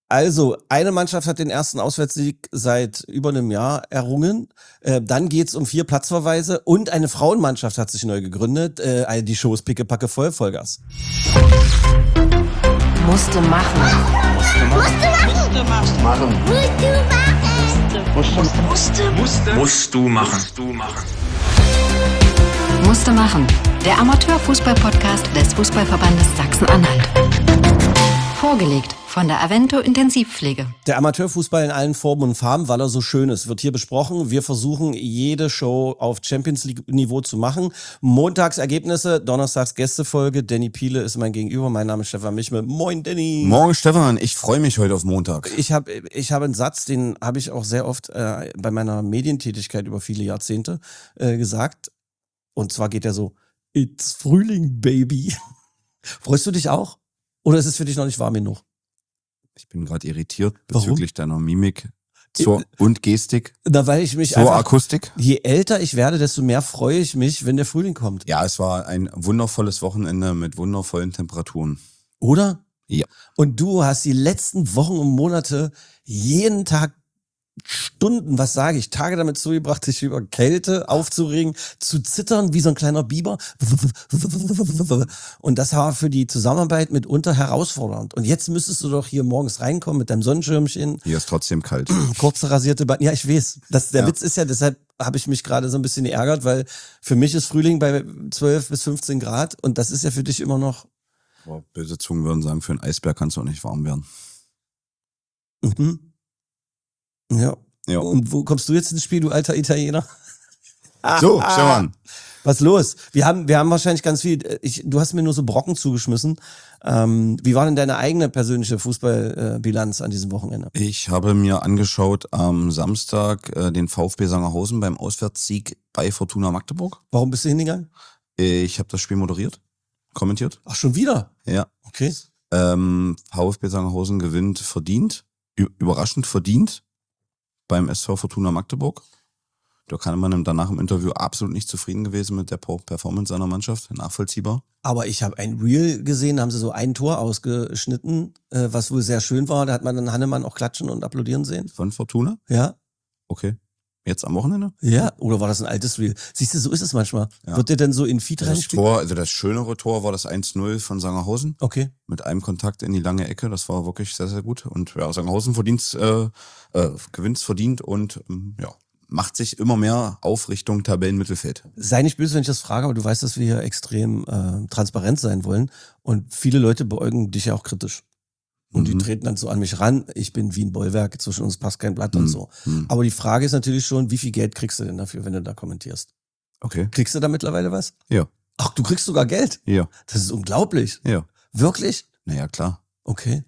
Also, eine Mannschaft hat den ersten Auswärtssieg seit über einem Jahr errungen. Dann geht's um 4 Platzverweise und eine Frauenmannschaft hat sich neu gegründet. Die Show ist pickepacke voll, Vollgas. Musste machen. Musst du machen. Musste machen. Der Amateurfußball-Podcast des Fußballverbandes Sachsen-Anhalt. Vorgelegt von der Avento Intensivpflege. Der Amateurfußball in allen Formen und Farben, weil er so schön ist, wird hier besprochen. Wir versuchen, jede Show auf Champions League-Niveau zu machen. Montags Ergebnisse, donnerstags Gästefolge. Danny Piele ist mein Gegenüber. Mein Name ist Stefan Michme. Moin, Danny. Morgen, Stefan. Ich freue mich heute auf Montag. Ich hab einen Satz, den habe ich auch sehr oft bei meiner Medientätigkeit über viele Jahrzehnte gesagt. Und zwar geht er so: It's Frühling, Baby. Freust du dich auch? Oder ist es für dich noch nicht warm genug? Ich bin gerade irritiert Warum? bezüglich deiner Mimik und Gestik. Na, weil ich mich Zur Akustik. Je älter ich werde, desto mehr freue ich mich, wenn der Frühling kommt. Ja, es war ein wundervolles Wochenende mit wundervollen Temperaturen. Oder? Ja. Und du hast die letzten Wochen und Monate jeden Tag Stunden, was sage ich, Tage damit zugebracht, sich über Kälte aufzuregen, zu zittern wie so ein kleiner Biber. Und das war für die Zusammenarbeit mitunter herausfordernd. Und jetzt müsstest du doch hier morgens reinkommen mit deinem Sonnenschirmchen. Hier ist trotzdem kalt. Kurze rasierte Beine. Ja, ich weiß. Der Witz ist ja, deshalb habe ich mich gerade so ein bisschen geärgert, weil für mich ist Frühling bei 12 bis 15 Grad und das ist ja für dich immer noch... Boah, böse Zungen würden sagen, für einen Eisbär kannst du auch nicht warm werden. Mhm. Ja. Und wo kommst du jetzt ins Spiel, du alter Italiener? So, Stefan. Was los? Wir haben wahrscheinlich ganz viel, du hast mir nur so Brocken zugeschmissen. Wie war denn deine eigene persönliche Fußballbilanz an diesem Wochenende? Ich habe mir angeschaut am Samstag den VfB Sangerhausen beim Auswärtssieg bei Fortuna Magdeburg. Warum bist du hingegangen? Ich habe das Spiel moderiert, kommentiert. Ach, schon wieder? Ja. Okay. VfB Sangerhausen gewinnt verdient, überraschend verdient beim SV Fortuna Magdeburg. Da kann man danach im Interview absolut nicht zufrieden gewesen mit der Performance seiner Mannschaft. Nachvollziehbar. Aber ich habe ein Reel gesehen, da haben sie so ein Tor ausgeschnitten, was wohl sehr schön war. Da hat man dann Hannemann auch klatschen und applaudieren sehen. Von Fortuna? Ja. Okay. Jetzt am Wochenende? Ja, oder war das ein altes Reel? Siehst du, so ist es manchmal. Ja. Wird der denn so in Feed reinspielen? Also das schönere Tor war das 1-0 von Sangerhausen. Okay. Mit einem Kontakt in die lange Ecke. Das war wirklich sehr, sehr gut. Und ja, Sangerhausen gewinnt's verdient und macht sich immer mehr auf Richtung Tabellenmittelfeld. Sei nicht böse, wenn ich das frage, aber du weißt, dass wir hier extrem transparent sein wollen. Und viele Leute beäugen dich ja auch kritisch. Und die treten dann so an mich ran, ich bin wie ein Bollwerk, zwischen uns passt kein Blatt und so. Aber die Frage ist natürlich schon, wie viel Geld kriegst du denn dafür, wenn du da kommentierst? Okay. Kriegst du da mittlerweile was? Ja. Ach, du kriegst sogar Geld? Ja. Das ist unglaublich. Ja. Wirklich? Naja, klar. Okay.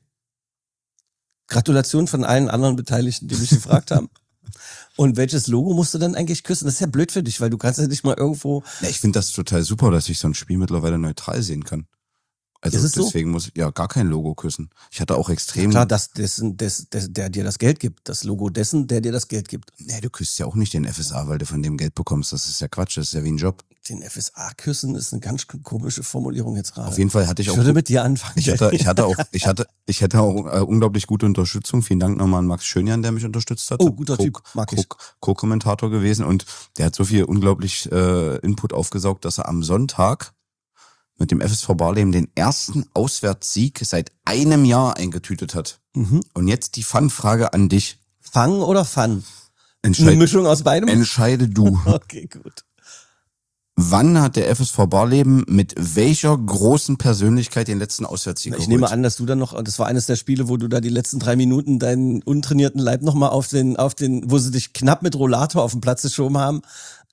Gratulation von allen anderen Beteiligten, die mich gefragt haben. Und welches Logo musst du dann eigentlich küssen? Das ist ja blöd für dich, weil du kannst ja nicht mal irgendwo... Ja, ich finde das total super, dass ich so ein Spiel mittlerweile neutral sehen kann. Also deswegen muss ich ja gar kein Logo küssen. Ich hatte auch extrem... Ja, klar, der dir das Geld gibt. Das Logo dessen, der dir das Geld gibt. Nee, du küsst ja auch nicht den FSA, weil du von dem Geld bekommst. Das ist ja Quatsch, das ist ja wie ein Job. Den FSA küssen ist eine ganz komische Formulierung jetzt gerade. Auf jeden Fall hatte ich auch... Ich würde mit dir anfangen. Ich hätte auch unglaublich gute Unterstützung. Vielen Dank nochmal an Max Schönjan, der mich unterstützt hat. Oh, guter Typ, mag ich. Co-Kommentator gewesen und der hat so viel unglaublich Input aufgesaugt, dass er am Sonntag mit dem FSV Barleben den ersten Auswärtssieg seit einem Jahr eingetütet hat. Mhm. Und jetzt die Fun-Frage an dich. Fang oder Fun? Eine Mischung aus beidem? Entscheide du. Okay, gut. Wann hat der FSV Barleben mit welcher großen Persönlichkeit den letzten Auswärtssieg geholt? Ich nehme an, dass du dann noch, das war eines der Spiele, wo du da die letzten 3 Minuten deinen untrainierten Leib nochmal auf den, wo sie dich knapp mit Rollator auf den Platz geschoben haben.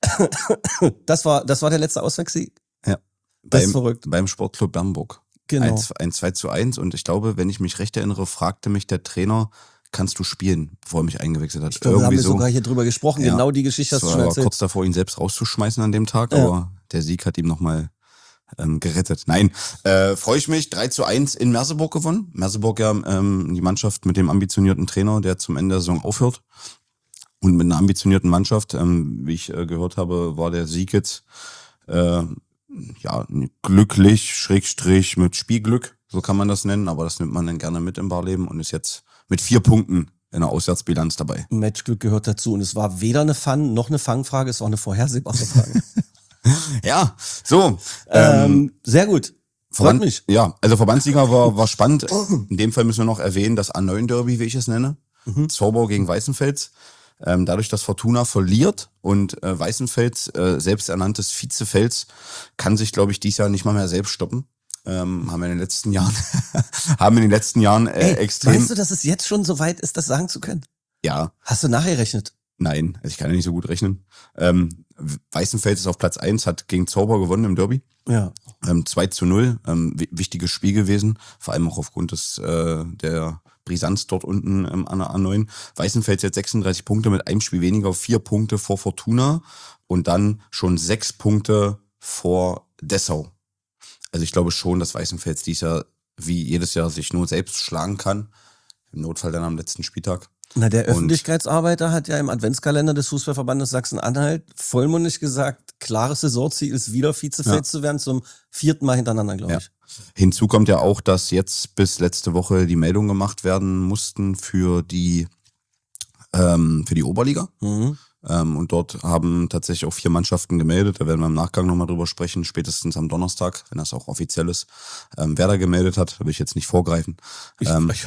Das war der letzte Auswärtssieg? Ja. Das ist verrückt. Beim Sportclub Bernburg. Genau. Ein 2:1 und ich glaube, wenn ich mich recht erinnere, fragte mich der Trainer, kannst du spielen, bevor er mich eingewechselt hat. Ich glaube, wir haben sogar hier drüber gesprochen, ja, genau die Geschichte hast du schon erzählt. Ich war kurz davor, ihn selbst rauszuschmeißen an dem Tag, aber der Sieg hat ihm nochmal gerettet. Nein, freue ich mich, 3:1 in Merseburg gewonnen. Merseburg ja die Mannschaft mit dem ambitionierten Trainer, der zum Ende der Saison aufhört. Und mit einer ambitionierten Mannschaft, wie ich gehört habe, war der Sieg jetzt glücklich, / mit Spielglück so kann man das nennen, aber das nimmt man dann gerne mit im Barleben und ist jetzt mit 4 Punkten in der Auswärtsbilanz dabei. Matchglück gehört dazu und es war weder eine Fun- noch eine Fangfrage, es war eine vorhersehbare Frage. Ja, so. Sehr gut. Freut mich. Ja, also Verbandsliga war spannend. In dem Fall müssen wir noch erwähnen, das A9-Derby, wie ich es nenne. Zorbau gegen Weißenfels. Dadurch, dass Fortuna verliert und Weißenfels, selbsternanntes Vizefels, kann sich, glaube ich, dieses Jahr nicht mal mehr selbst stoppen. Haben in den letzten Jahren extrem... Weißt du, dass es jetzt schon so weit ist, das sagen zu können? Ja. Hast du nachgerechnet? Nein, also ich kann ja nicht so gut rechnen. Weißenfels ist auf Platz 1, hat gegen Zorbau gewonnen im Derby. Ja. 2-0, wichtiges Spiel gewesen, vor allem auch aufgrund der Brisanz dort unten an der A9. Weißenfels jetzt 36 Punkte mit einem Spiel weniger, 4 Punkte vor Fortuna und dann schon 6 Punkte vor Dessau. Also ich glaube schon, dass Weißenfels dieses Jahr wie jedes Jahr sich nur selbst schlagen kann. Im Notfall dann am letzten Spieltag. Na, der Öffentlichkeitsarbeiter hat ja im Adventskalender des Fußballverbandes Sachsen-Anhalt vollmundig gesagt, klares Saisonziel ist wieder Vizefels zu werden, zum 4. Mal hintereinander, glaube ich. Hinzu kommt ja auch, dass jetzt bis letzte Woche die Meldungen gemacht werden mussten für die Oberliga. Und dort haben tatsächlich auch 4 Mannschaften gemeldet. Da werden wir im Nachgang nochmal drüber sprechen, spätestens am Donnerstag, wenn das auch offiziell ist. Wer da gemeldet hat, will ich jetzt nicht vorgreifen. Ich weiß.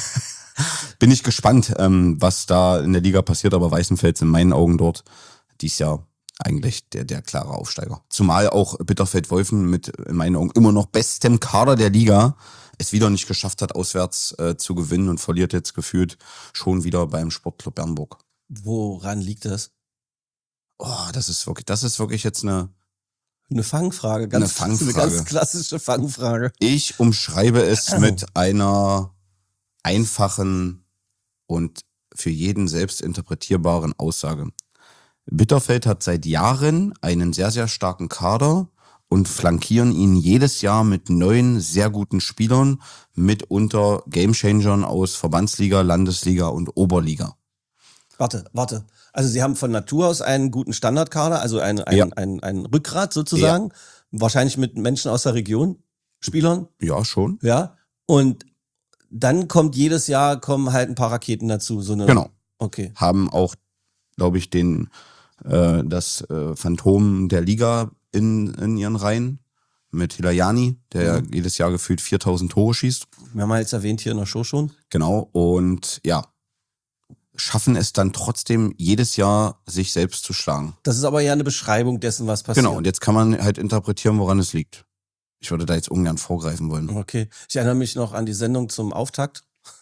Bin ich gespannt, was da in der Liga passiert, aber Weißenfels in meinen Augen dort dies Jahr eigentlich der klare Aufsteiger. Zumal auch Bitterfeld-Wolfen mit in meinen Augen immer noch bestem Kader der Liga es wieder nicht geschafft hat, auswärts zu gewinnen und verliert jetzt gefühlt schon wieder beim Sportclub Bernburg. Woran liegt das? Oh, das ist wirklich jetzt eine Fangfrage, eine ganz klassische Fangfrage. Ich umschreibe es mit einer einfachen und für jeden selbst interpretierbaren Aussage. Bitterfeld hat seit Jahren einen sehr, sehr starken Kader und flankieren ihn jedes Jahr mit neuen, sehr guten Spielern, mitunter Gamechangern aus Verbandsliga, Landesliga und Oberliga. Warte. Also sie haben von Natur aus einen guten Standardkader, also ein Rückgrat sozusagen, wahrscheinlich mit Menschen aus der Region, Spielern. Ja, schon. Ja, und dann jedes Jahr halt ein paar Raketen dazu. Genau. Okay. Haben auch, glaube ich, das Phantom der Liga in ihren Reihen mit Hilayani, der jedes Jahr gefühlt 4000 Tore schießt. Wir haben jetzt erwähnt hier in der Show schon. Genau, und ja, schaffen es dann trotzdem jedes Jahr, sich selbst zu schlagen. Das ist aber ja eine Beschreibung dessen, was passiert. Genau, und jetzt kann man halt interpretieren, woran es liegt. Ich würde da jetzt ungern vorgreifen wollen. Okay, ich erinnere mich noch an die Sendung zum Auftakt.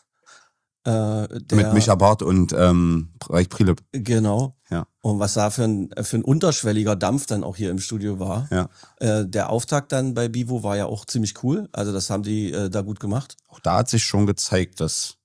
Mit Micha Barth und Reich Prilip. Genau. Ja. Und was da für ein unterschwelliger Dampf dann auch hier im Studio war. Ja. Der Auftakt dann bei Bivo war ja auch ziemlich cool. Also das haben die da gut gemacht. Auch da hat sich schon gezeigt, dass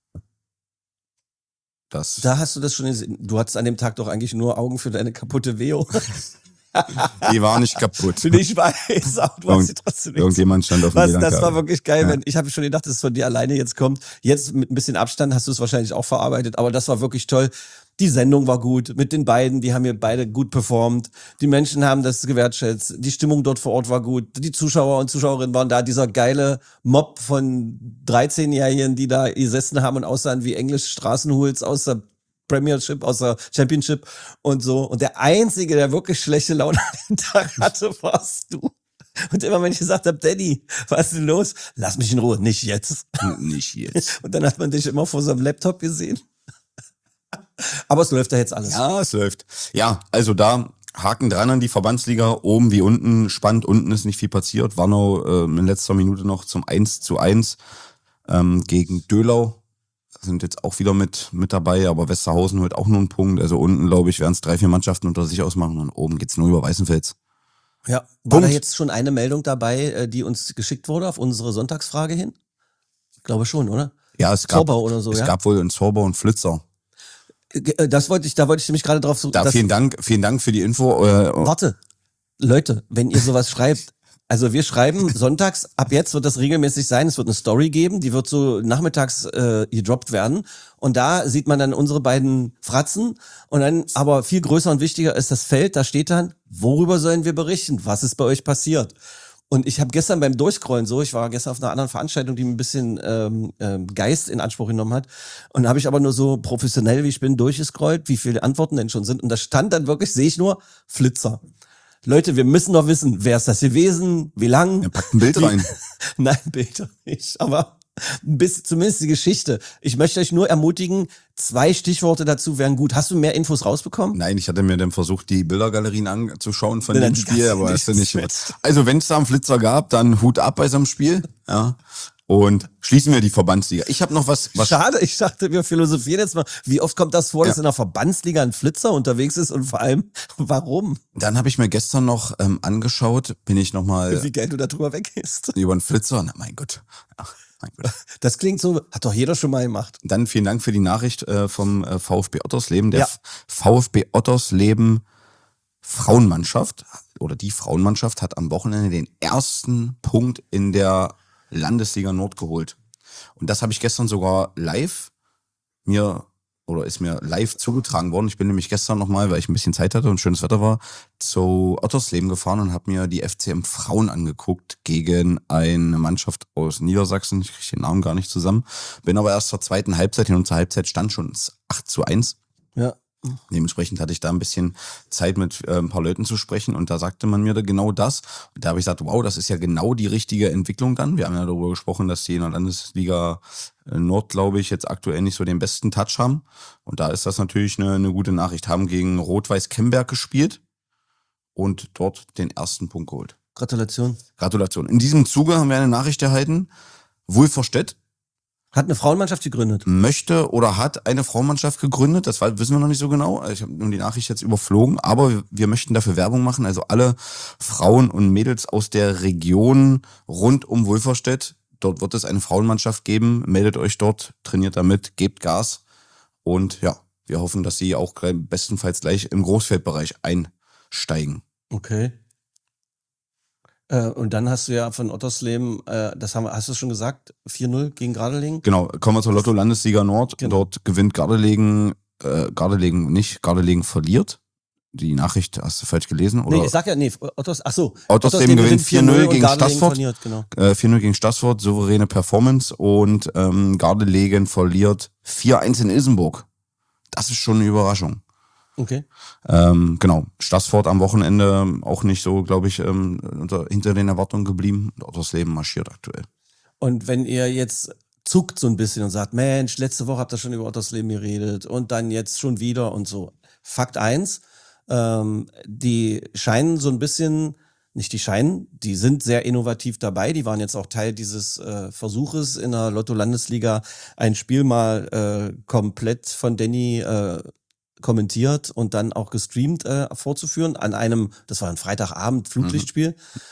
da hast du das schon gesehen. Du hattest an dem Tag doch eigentlich nur Augen für deine kaputte Veo. Die war nicht kaputt. Ich weiß, aber du hast sie trotzdem nicht. Irgendjemand stand auf dem Das war wirklich geil. Ja. Ich habe schon gedacht, dass es von dir alleine jetzt kommt. Jetzt mit ein bisschen Abstand hast du es wahrscheinlich auch verarbeitet, aber das war wirklich toll. Die Sendung war gut mit den beiden, die haben hier beide gut performt. Die Menschen haben das gewertschätzt. Die Stimmung dort vor Ort war gut. Die Zuschauer und Zuschauerinnen waren da. Dieser geile Mob von 13-Jährigen, die da gesessen haben und aussahen wie englische Straßenhools aus der Premiership, aus der Championship und so. Und der Einzige, der wirklich schlechte Laune an dem Tag hatte, warst du. Und immer wenn ich gesagt habe, Daddy, was ist denn los? Lass mich in Ruhe, nicht jetzt. Nicht jetzt. Und dann hat man dich immer vor seinem Laptop gesehen. Aber es läuft ja jetzt alles. Ja, es läuft. Ja, also da Haken dran an die Verbandsliga, oben wie unten, spannend, unten ist nicht viel passiert. Warnow in letzter Minute noch zum 1:1 gegen Döhlau. Sind jetzt auch wieder mit dabei, aber Westerhausen holt auch nur einen Punkt. Also unten, glaube ich, werden es 3-4 Mannschaften unter sich ausmachen und oben geht's nur über Weißenfels. Ja, war da jetzt schon eine Meldung dabei, die uns geschickt wurde auf unsere Sonntagsfrage hin? Ich glaube schon, oder? Ja, es gab wohl einen Zorbau und Flitzer. Da wollte ich nämlich gerade drauf so. Vielen Dank für die Info. Warte, Leute, wenn ihr sowas schreibt, also wir schreiben sonntags, ab jetzt wird das regelmäßig sein, es wird eine Story geben, die wird so nachmittags gedroppt werden und da sieht man dann unsere beiden Fratzen und dann, aber viel größer und wichtiger ist das Feld, da steht dann, worüber sollen wir berichten, was ist bei euch passiert? Und ich habe gestern beim Durchscrollen ich war gestern auf einer anderen Veranstaltung, die ein bisschen Geist in Anspruch genommen hat. Und da habe ich aber nur so professionell, wie ich bin, durchgescrollt, wie viele Antworten denn schon sind. Und da stand dann wirklich, sehe ich nur, Flitzer. Leute, wir müssen doch wissen, wer ist das gewesen, wie lang. Er packt ein Bild rein. Nein, Bilder nicht, aber ein bisschen, zumindest die Geschichte. Ich möchte euch nur ermutigen, 2 Stichworte dazu wären gut. Hast du mehr Infos rausbekommen? Nein, ich hatte mir dann versucht, die Bildergalerien anzuschauen von dem Spiel, aber das hast du nicht. Also wenn es da einen Flitzer gab, dann Hut ab bei so einem Spiel. Ja. Und schließen wir die Verbandsliga. Ich habe noch was. Schade, ich dachte, wir philosophieren jetzt mal. Wie oft kommt das vor, dass in der Verbandsliga ein Flitzer unterwegs ist und vor allem, warum? Dann habe ich mir gestern noch angeschaut, bin ich nochmal. Wie Geld du da drüber weggehst. Über einen Flitzer. Na, mein Gott. Ach, mein Gott. Das klingt so, hat doch jeder schon mal gemacht. Dann vielen Dank für die Nachricht vom VfB Ottersleben. Der VfB Ottersleben Frauenmannschaft oder die Frauenmannschaft hat am Wochenende den ersten Punkt in der Landesliga Nord geholt. Und das habe ich gestern sogar live ist mir live zugetragen worden. Ich bin nämlich gestern nochmal, weil ich ein bisschen Zeit hatte und schönes Wetter war, zu Ottersleben gefahren und habe mir die FCM Frauen angeguckt gegen eine Mannschaft aus Niedersachsen. Ich kriege den Namen gar nicht zusammen. Bin aber erst zur zweiten Halbzeit hin und zur Halbzeit stand schon 8:1. Ja. Dementsprechend hatte ich da ein bisschen Zeit mit ein paar Leuten zu sprechen und da sagte man mir da genau das. Und da habe ich gesagt, wow, das ist ja genau die richtige Entwicklung dann. Wir haben ja darüber gesprochen, dass die in der Landesliga Nord, glaube ich, jetzt aktuell nicht so den besten Touch haben. Und da ist das natürlich eine gute Nachricht. Haben gegen Rot-Weiß Kemberg gespielt und dort den ersten Punkt geholt. Gratulation. In diesem Zuge haben wir eine Nachricht erhalten. Wulverstedt hat eine Frauenmannschaft gegründet. Möchte oder hat eine Frauenmannschaft gegründet. Das wissen wir noch nicht so genau. Ich habe nur die Nachricht jetzt überflogen. Aber wir möchten dafür Werbung machen. Also alle Frauen und Mädels aus der Region rund um Wulverstedt. Dort wird es eine Frauenmannschaft geben. Meldet euch dort, trainiert damit, gebt Gas. Und ja, wir hoffen, dass sie auch bestenfalls gleich im Großfeldbereich einsteigen. Okay. Und dann hast du ja von Ottersleben, hast du schon gesagt, 4-0 gegen Gardelegen? Genau, kommen wir zur Lotto-Landesliga Nord. Genau. Dort gewinnt Gardelegen verliert. Die Nachricht hast du falsch gelesen? Oder? Nee, ich sag ja, Ottersleben gewinnt 4-0 gegen Stassfurt. Verliert, genau. 4-0 gegen Stassfurt, souveräne Performance und Gardelegen verliert 4-1 in Ilsenburg. Das ist schon eine Überraschung. Okay. Genau. Stassfurt am Wochenende auch nicht so, glaube ich, hinter den Erwartungen geblieben. Ottersleben marschiert aktuell. Und wenn ihr jetzt zuckt so ein bisschen und sagt, Mensch, letzte Woche habt ihr schon über Ottersleben geredet und dann jetzt schon wieder und so. Fakt 1, die scheinen so ein bisschen, die sind sehr innovativ dabei. Die waren jetzt auch Teil dieses Versuches in der Lotto-Landesliga, ein Spiel mal komplett von Danny kommentiert und dann auch gestreamt vorzuführen an einem, das war ein Freitagabend, Flutlichtspiel.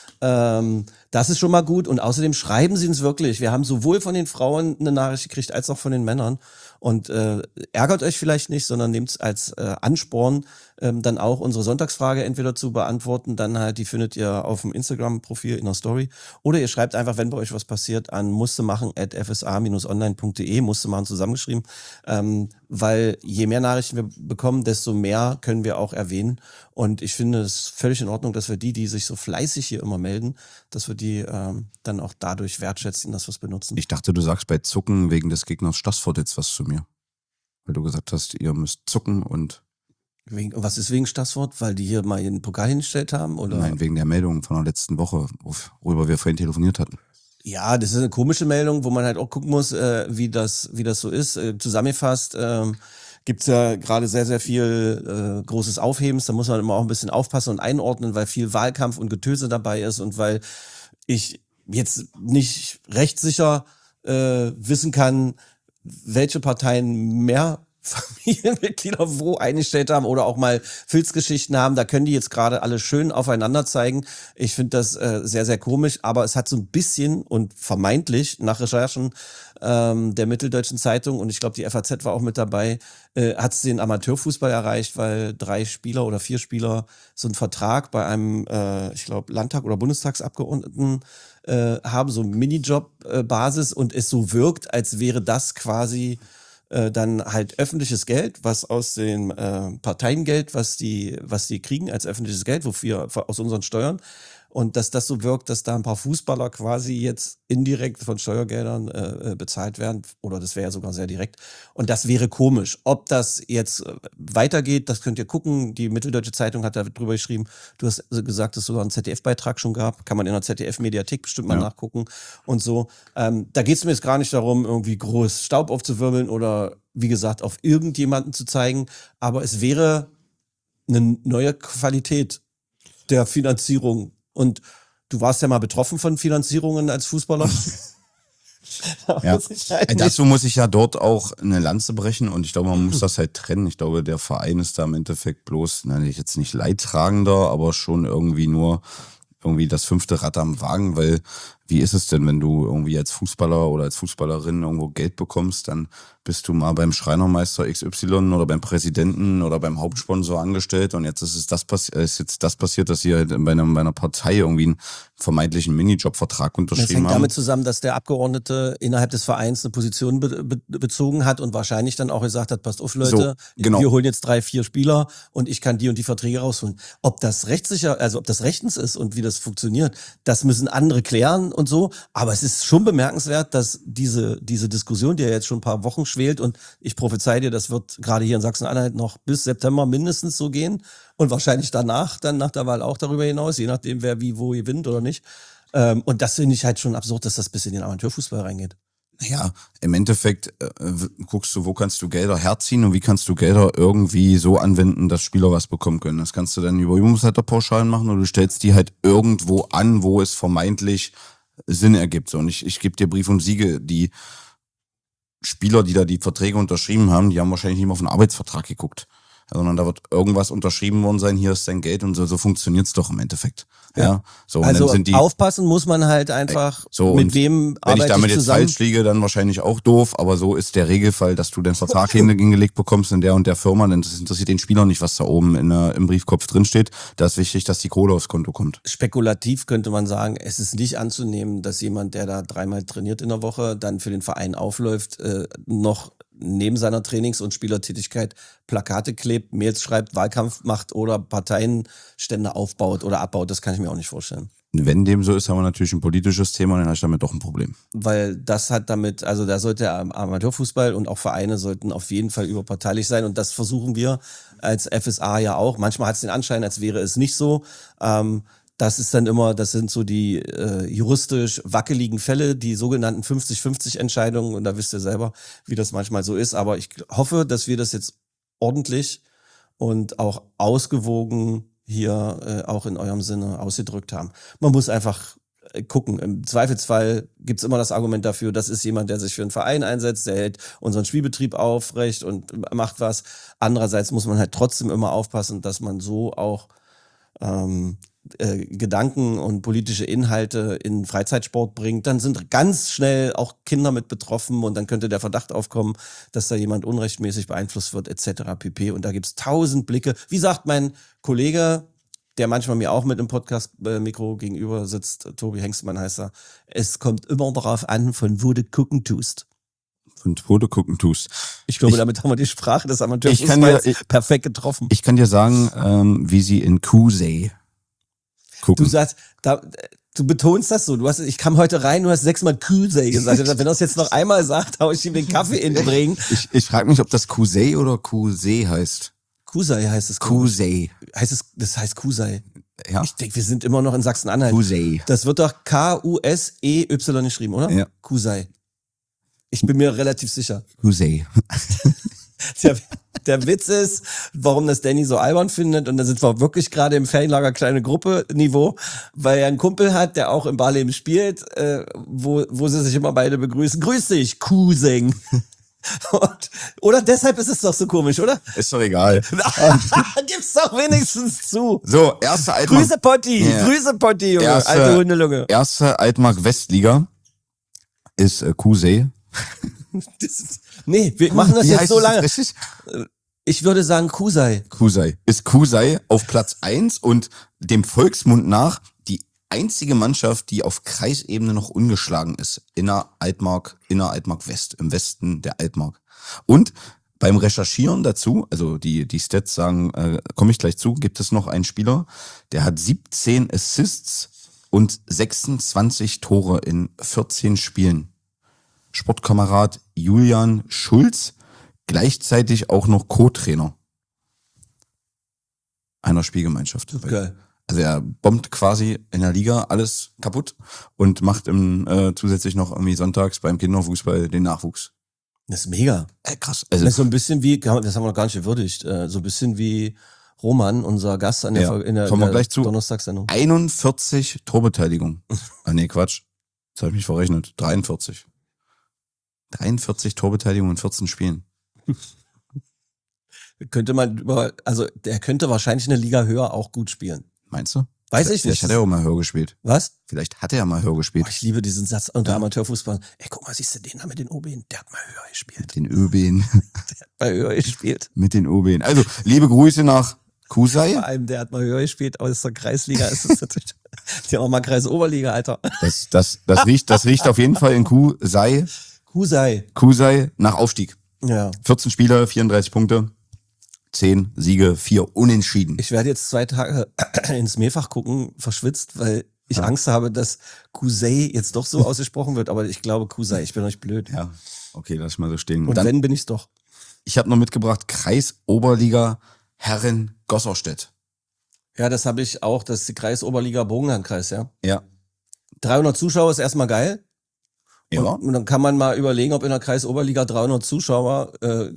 Das ist schon mal gut und außerdem schreiben sie uns wirklich. Wir haben sowohl von den Frauen eine Nachricht gekriegt, als auch von den Männern und ärgert euch vielleicht nicht, sondern nehmt es als Ansporn, dann auch unsere Sonntagsfrage entweder zu beantworten, dann halt, die findet ihr auf dem Instagram-Profil in der Story oder ihr schreibt einfach, wenn bei euch was passiert, an musstemachen@fsa-online.de, musstemachen zusammengeschrieben, weil je mehr Nachrichten wir bekommen, desto mehr können wir auch erwähnen und ich finde es völlig in Ordnung, dass wir die sich so fleißig hier immer melden, dass wir die dann auch dadurch wertschätzen, dass wir es benutzen. Ich dachte, du sagst bei Zucken wegen des Gegners Stassfurt jetzt was zu mir. Weil du gesagt hast, ihr müsst zucken und... Was ist wegen Stassfurt? Weil die hier mal ihren Pokal hingestellt haben? Oder? Nein, wegen der Meldung von der letzten Woche, worüber wir vorhin telefoniert hatten. Ja, das ist eine komische Meldung, wo man halt auch gucken muss, wie das so ist. Zusammengefasst gibt's ja gerade sehr, sehr viel großes Aufhebens. Da muss man immer auch ein bisschen aufpassen und einordnen, weil viel Wahlkampf und Getöse dabei ist und weil ich jetzt nicht rechtssicher wissen kann, welche Parteien mehr Familienmitglieder wo eingestellt haben oder auch mal Filzgeschichten haben. Da können die jetzt gerade alle schön aufeinander zeigen. Ich finde das sehr, sehr komisch, aber es hat so ein bisschen und vermeintlich nach Recherchen der Mitteldeutschen Zeitung und ich glaube, die FAZ war auch mit dabei, hat es den Amateurfußball erreicht, weil 3 Spieler oder 4 Spieler so einen Vertrag bei einem, ich glaube, Landtag- oder Bundestagsabgeordneten haben, so Minijob-Basis und es so wirkt, als wäre das quasi dann halt öffentliches Geld, was aus dem Parteiengeld, was die kriegen als öffentliches Geld, wofür aus unseren Steuern. und dass das so wirkt, dass da ein paar Fußballer quasi jetzt indirekt von Steuergeldern bezahlt werden, oder das wäre ja sogar sehr direkt, und das wäre komisch. Ob das jetzt weitergeht, das könnt ihr gucken, die Mitteldeutsche Zeitung hat da drüber geschrieben, du hast gesagt, dass es sogar einen ZDF-Beitrag schon gab, kann man in der ZDF-Mediathek bestimmt mal nachgucken und so. Da geht es mir jetzt gar nicht darum, irgendwie groß Staub aufzuwirbeln oder wie gesagt, auf irgendjemanden zu zeigen, aber es wäre eine neue Qualität der Finanzierung. Und du warst ja mal betroffen von Finanzierungen als Fußballer. Ja. Dazu muss ich ja dort auch eine Lanze brechen und ich glaube, man muss das halt trennen. Ich glaube, der Verein ist da im Endeffekt bloß, jetzt nicht leidtragender, aber schon irgendwie nur das 5. Rad am Wagen, weil wie ist es denn, wenn du irgendwie als Fußballer oder als Fußballerin irgendwo Geld bekommst, dann bist du mal beim Schreinermeister XY oder beim Präsidenten oder beim Hauptsponsor angestellt und jetzt ist das passiert, dass sie halt bei einer Partei irgendwie einen vermeintlichen Minijob-Vertrag unterschrieben haben. Das hängt damit zusammen, dass der Abgeordnete innerhalb des Vereins eine Position bezogen hat und wahrscheinlich dann auch gesagt hat, passt auf Leute, wir holen jetzt 3, 4 Spieler und ich kann die und die Verträge rausholen. Ob das rechtssicher, also ob das rechtens ist und wie das funktioniert, das müssen andere klären und so, aber es ist schon bemerkenswert, dass diese Diskussion, die ja jetzt schon ein paar Wochen schwelt und ich prophezei dir, das wird gerade hier in Sachsen-Anhalt noch bis September mindestens so gehen und wahrscheinlich danach, dann nach der Wahl auch darüber hinaus, je nachdem wer wie wo gewinnt oder nicht. Und das finde ich halt schon absurd, dass das bis in den Amateurfußball reingeht. Naja, im Endeffekt guckst du, wo kannst du Gelder herziehen und wie kannst du Gelder irgendwie so anwenden, dass Spieler was bekommen können. Das kannst du dann über Übungsleiterpauschalen machen oder du stellst die halt irgendwo an, wo es vermeintlich Sinn ergibt. So, und ich gebe dir Brief und Siegel, die Spieler, die da die Verträge unterschrieben haben, die haben wahrscheinlich nicht mal auf den Arbeitsvertrag geguckt. Sondern da wird irgendwas unterschrieben worden sein, hier ist dein Geld und so funktioniert's doch im Endeffekt. Ja. So, und also dann sind die, aufpassen muss man halt einfach, so, mit wem arbeite ich zusammen. Wenn ich damit jetzt falsch liege, dann wahrscheinlich auch doof, aber so ist der Regelfall, dass du den Vertrag hingelegt bekommst in der und der Firma, denn das interessiert den Spieler nicht, was da oben im Briefkopf drinsteht. Da ist wichtig, dass die Kohle aufs Konto kommt. Spekulativ könnte man sagen, es ist nicht anzunehmen, dass jemand, der da 3-mal trainiert in der Woche, dann für den Verein aufläuft, noch neben seiner Trainings- und Spielertätigkeit Plakate klebt, Mails schreibt, Wahlkampf macht oder Parteienstände aufbaut oder abbaut. Das kann ich mir auch nicht vorstellen. Wenn dem so ist, haben wir natürlich ein politisches Thema, dann habe ich damit doch ein Problem. Weil das hat damit, also da sollte der Amateurfußball und auch Vereine sollten auf jeden Fall überparteilich sein und das versuchen wir als FSA ja auch. Manchmal hat es den Anschein, als wäre es nicht so. Das ist dann immer, das sind so die juristisch wackeligen Fälle, die sogenannten 50-50 Entscheidungen und da wisst ihr selber, wie das manchmal so ist. Aber ich hoffe, dass wir das jetzt ordentlich und auch ausgewogen hier auch in eurem Sinne ausgedrückt haben. Man muss einfach gucken. Im Zweifelsfall gibt's immer das Argument dafür, das ist jemand, der sich für einen Verein einsetzt, der hält unseren Spielbetrieb aufrecht und macht was. Andererseits muss man halt trotzdem immer aufpassen, dass man so auch Gedanken und politische Inhalte in Freizeitsport bringt, dann sind ganz schnell auch Kinder mit betroffen und dann könnte der Verdacht aufkommen, dass da jemand unrechtmäßig beeinflusst wird, etc. pp. Und da gibt's 1000 Blicke. Wie sagt mein Kollege, der manchmal mir auch mit im Podcast-Mikro gegenüber sitzt, Tobi Hengstmann heißt er, es kommt immer darauf an, von wo du gucken tust. Ich glaube, damit haben wir die Sprache des Amateurfußballs perfekt getroffen. Ich kann dir sagen, wie sie in Kusey gucken. Du sagst, du betonst das so. Ich kam heute rein, du hast 6-mal Kusey gesagt. Wenn er es jetzt noch einmal sagt, hau ich ihm den Kaffee in den Ring. Ich frage mich, ob das Kusey oder Kusey heißt. Kusey heißt es. Kusey. Das heißt Kusey. Ja. Ich denke, wir sind immer noch in Sachsen-Anhalt. Kusey. Das wird doch Kusey geschrieben, oder? Ja. Kusey. Ich bin mir relativ sicher. Kusey. Der Witz ist, warum das Danny so albern findet, und da sind wir wirklich gerade im Ferienlager kleine Gruppe Niveau, weil er einen Kumpel hat, der auch in Barleben spielt, wo sie sich immer beide begrüßen. Grüß dich, Cousin. Oder deshalb ist es doch so komisch, oder? Ist doch egal. Gib's doch wenigstens zu. So, erste Altmark. Grüße Potti, Junge, alte Hundelunge. Erste Altmark Westliga ist Kusey. Wir machen das jetzt so lange. Richtig? Ich würde sagen Kusey. Ist Kusey auf Platz 1 und dem Volksmund nach die einzige Mannschaft, die auf Kreisebene noch ungeschlagen ist. Inner Altmark West, im Westen der Altmark. Und beim Recherchieren dazu, also die Stats sagen, komme ich gleich zu, gibt es noch einen Spieler, der hat 17 Assists und 26 Tore in 14 Spielen. Sportkamerad Julian Schulz, gleichzeitig auch noch Co-Trainer einer Spielgemeinschaft. Geil. Also er bombt quasi in der Liga alles kaputt und macht zusätzlich noch irgendwie sonntags beim Kinderfußball den Nachwuchs. Das ist mega. Krass. Das ist so ein bisschen wie, das haben wir noch gar nicht gewürdigt, so ein bisschen wie Roman, unser Gast an der Folge, in der Donnerstagssendung. 41 Torbeteiligung. Nee, Quatsch. Jetzt habe ich mich verrechnet. 43. 43 Torbeteiligung in 14 Spielen. Könnte man der könnte wahrscheinlich eine Liga höher auch gut spielen. Meinst du? Weiß ich nicht. Vielleicht hat er auch mal höher gespielt. Was? Vielleicht hat er ja mal höher gespielt. Oh, ich liebe diesen Satz unter Amateurfußball. Ey, guck mal, siehst du den da mit den OBen? Der hat mal höher gespielt. Den ÖBen. Der hat mal höher gespielt. Mit den OBen. Also, liebe Grüße nach Kusei. Vor allem, der hat mal höher gespielt aus der Kreisliga. Ist das natürlich, die haben auch mal Kreisoberliga, Alter. Das riecht auf jeden Fall in Kusei. Kusei nach Aufstieg. Ja. 14 Spiele, 34 Punkte. 10 Siege, 4 Unentschieden. Ich werde jetzt 2 Tage ins Mehrfach gucken, verschwitzt, weil ich Angst habe, dass Kusei jetzt doch so ausgesprochen wird. Aber ich glaube Kusei, ich bin euch blöd. Ja, okay, lass mal so stehen. Und dann, wenn, bin ich's doch. Ich habe noch mitgebracht, Kreisoberliga Herren Gosserstedt. Ja, das habe ich auch. Das ist die Kreisoberliga Burgenlandkreis, ja. Ja. 300 Zuschauer ist erstmal geil. Ja. Und dann kann man mal überlegen, ob in der Kreisoberliga 300 Zuschauer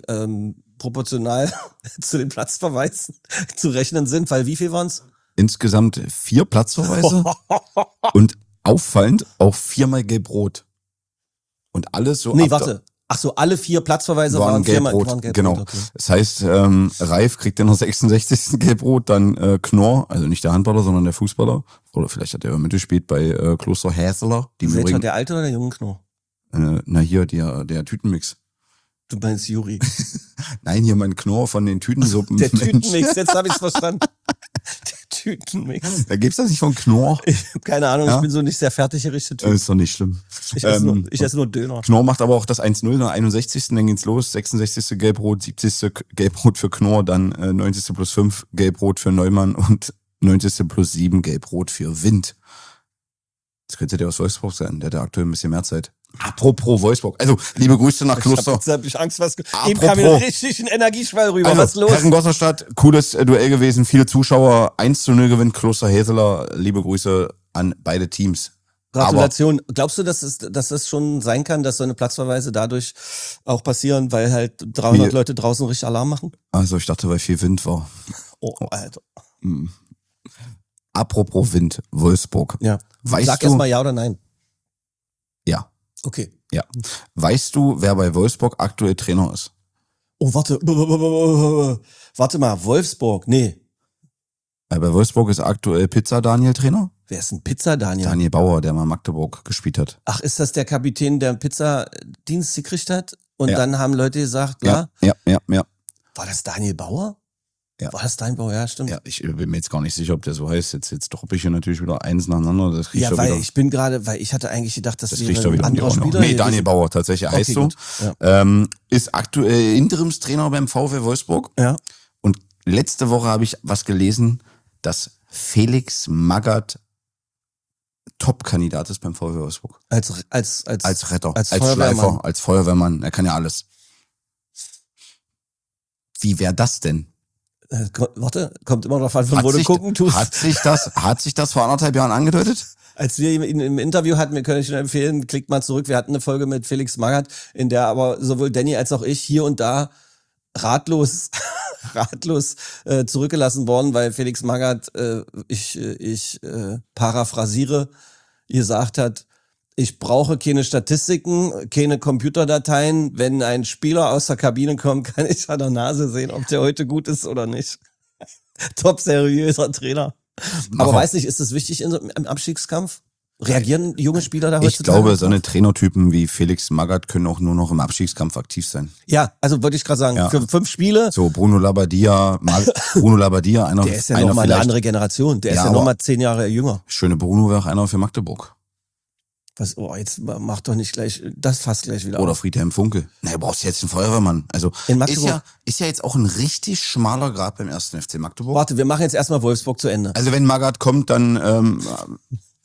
proportional zu den Platzverweisen zu rechnen sind, weil wie viel waren's? Insgesamt 4 Platzverweise und auffallend auch 4-mal Gelb-Rot. Und alles so. Nee, warte. Ach so, alle 4 Platzverweise waren Gelb-Rot. Genau. Okay. Das heißt, Reif kriegt in der 66. Gelb-Rot, dann Knorr, also nicht der Handballer, sondern der Fußballer. Oder vielleicht hat er mitgespielt bei Kloster Häseler. Welcher, der alte oder der junge Knorr? Na hier, der Tütenmix. Du meinst Juri. Nein, hier mein Knorr von den Tütensuppen. Der Tütenmix, jetzt habe ich's verstanden. Der Tütenmix. Da gibt's das nicht von Knorr? Ich habe keine Ahnung, ich bin so nicht sehr fertig gerichtet Typ. Ist doch nicht schlimm. Ich esse nur Döner. Knorr macht aber auch das 1-0 in der 61. Dann geht's los. 66. Gelb-Rot, 70. Gelb-Rot für Knorr, dann 90. plus 5 Gelb-Rot für Neumann und 90. plus 7 Gelb-Rot für Wind. Das könnte der aus Wolfsburg sein, der hat aktuell ein bisschen mehr Zeit. Apropos Wolfsburg. Also, liebe Grüße nach Kloster. Jetzt hab ich Angst, eben kam mir richtig ein Energieschwall rüber. Also, was los? Herren Gosserstadt, cooles Duell gewesen. Viele Zuschauer. 1-0 gewinnt Kloster Häseler. Liebe Grüße an beide Teams. Gratulation. Glaubst du, dass das schon sein kann, dass so eine Platzverweise dadurch auch passieren, weil halt 300 Leute draußen richtig Alarm machen? Also, ich dachte, weil viel Wind war. Oh, Alter. Apropos Wind, Wolfsburg. Ja. Sag erst mal ja oder nein. Ja. Okay. Ja. Weißt du, wer bei Wolfsburg aktuell Trainer ist? Oh, warte. Warte mal, Wolfsburg. Nee. Bei Wolfsburg ist aktuell Pizza Daniel Trainer. Wer ist ein Pizza Daniel? Daniel Bauer, der mal Magdeburg gespielt hat. Ach, ist das der Kapitän, der einen Pizzadienst gekriegt hat? Und dann haben Leute gesagt, ja. War das Daniel Bauer? Ja. War das Daniel Bauer? Ja, stimmt. Ja, ich bin mir jetzt gar nicht sicher, ob der so heißt. Jetzt droppe ich hier natürlich wieder eins nacheinander. Das ja, weil ich hatte eigentlich gedacht, dass wäre ein anderer Spieler. Nee, Daniel Bauer tatsächlich heißt so. Ja. Ist aktuell Interimstrainer beim VfL Wolfsburg. Ja. Und letzte Woche habe ich was gelesen, dass Felix Magath Top-Kandidat ist beim VfL Wolfsburg. Als Retter, als Feuerwehrmann. Schleifer, als Feuerwehrmann. Er kann ja alles. Wie wäre das denn? Warte, kommt immer noch an, von wo du gucken tust. Hat sich das vor 1,5 Jahren angedeutet? Als wir ihn im Interview hatten, wir können euch nur empfehlen, klickt mal zurück, wir hatten eine Folge mit Felix Magath, in der aber sowohl Danny als auch ich hier und da ratlos zurückgelassen worden, weil Felix Magath, ich paraphrasiere, gesagt hat, ich brauche keine Statistiken, keine Computerdateien. Wenn ein Spieler aus der Kabine kommt, kann ich an der Nase sehen, ob der heute gut ist oder nicht. Top seriöser Trainer. Aber weiß nicht, ist das wichtig im Abstiegskampf? Reagieren junge Spieler da heutzutage? Ich glaube, so eine Trainertypen wie Felix Magath können auch nur noch im Abstiegskampf aktiv sein. Ja, also wollte ich gerade sagen, für 5 Spiele. So, Bruno Labbadia, einer. Der ist ja nochmal eine andere Generation. Der ist ja nochmal 10 Jahre jünger. Schöne Bruno wäre auch einer für Magdeburg. Was, jetzt mach doch nicht gleich, das fasst gleich wieder Oder auf. Friedhelm Funkel. Na, du brauchst jetzt einen Feuerwehrmann. Also, ist ja jetzt auch ein richtig schmaler Grad beim 1. FC Magdeburg. Warte, wir machen jetzt erstmal Wolfsburg zu Ende. Also, wenn Magath kommt, dann,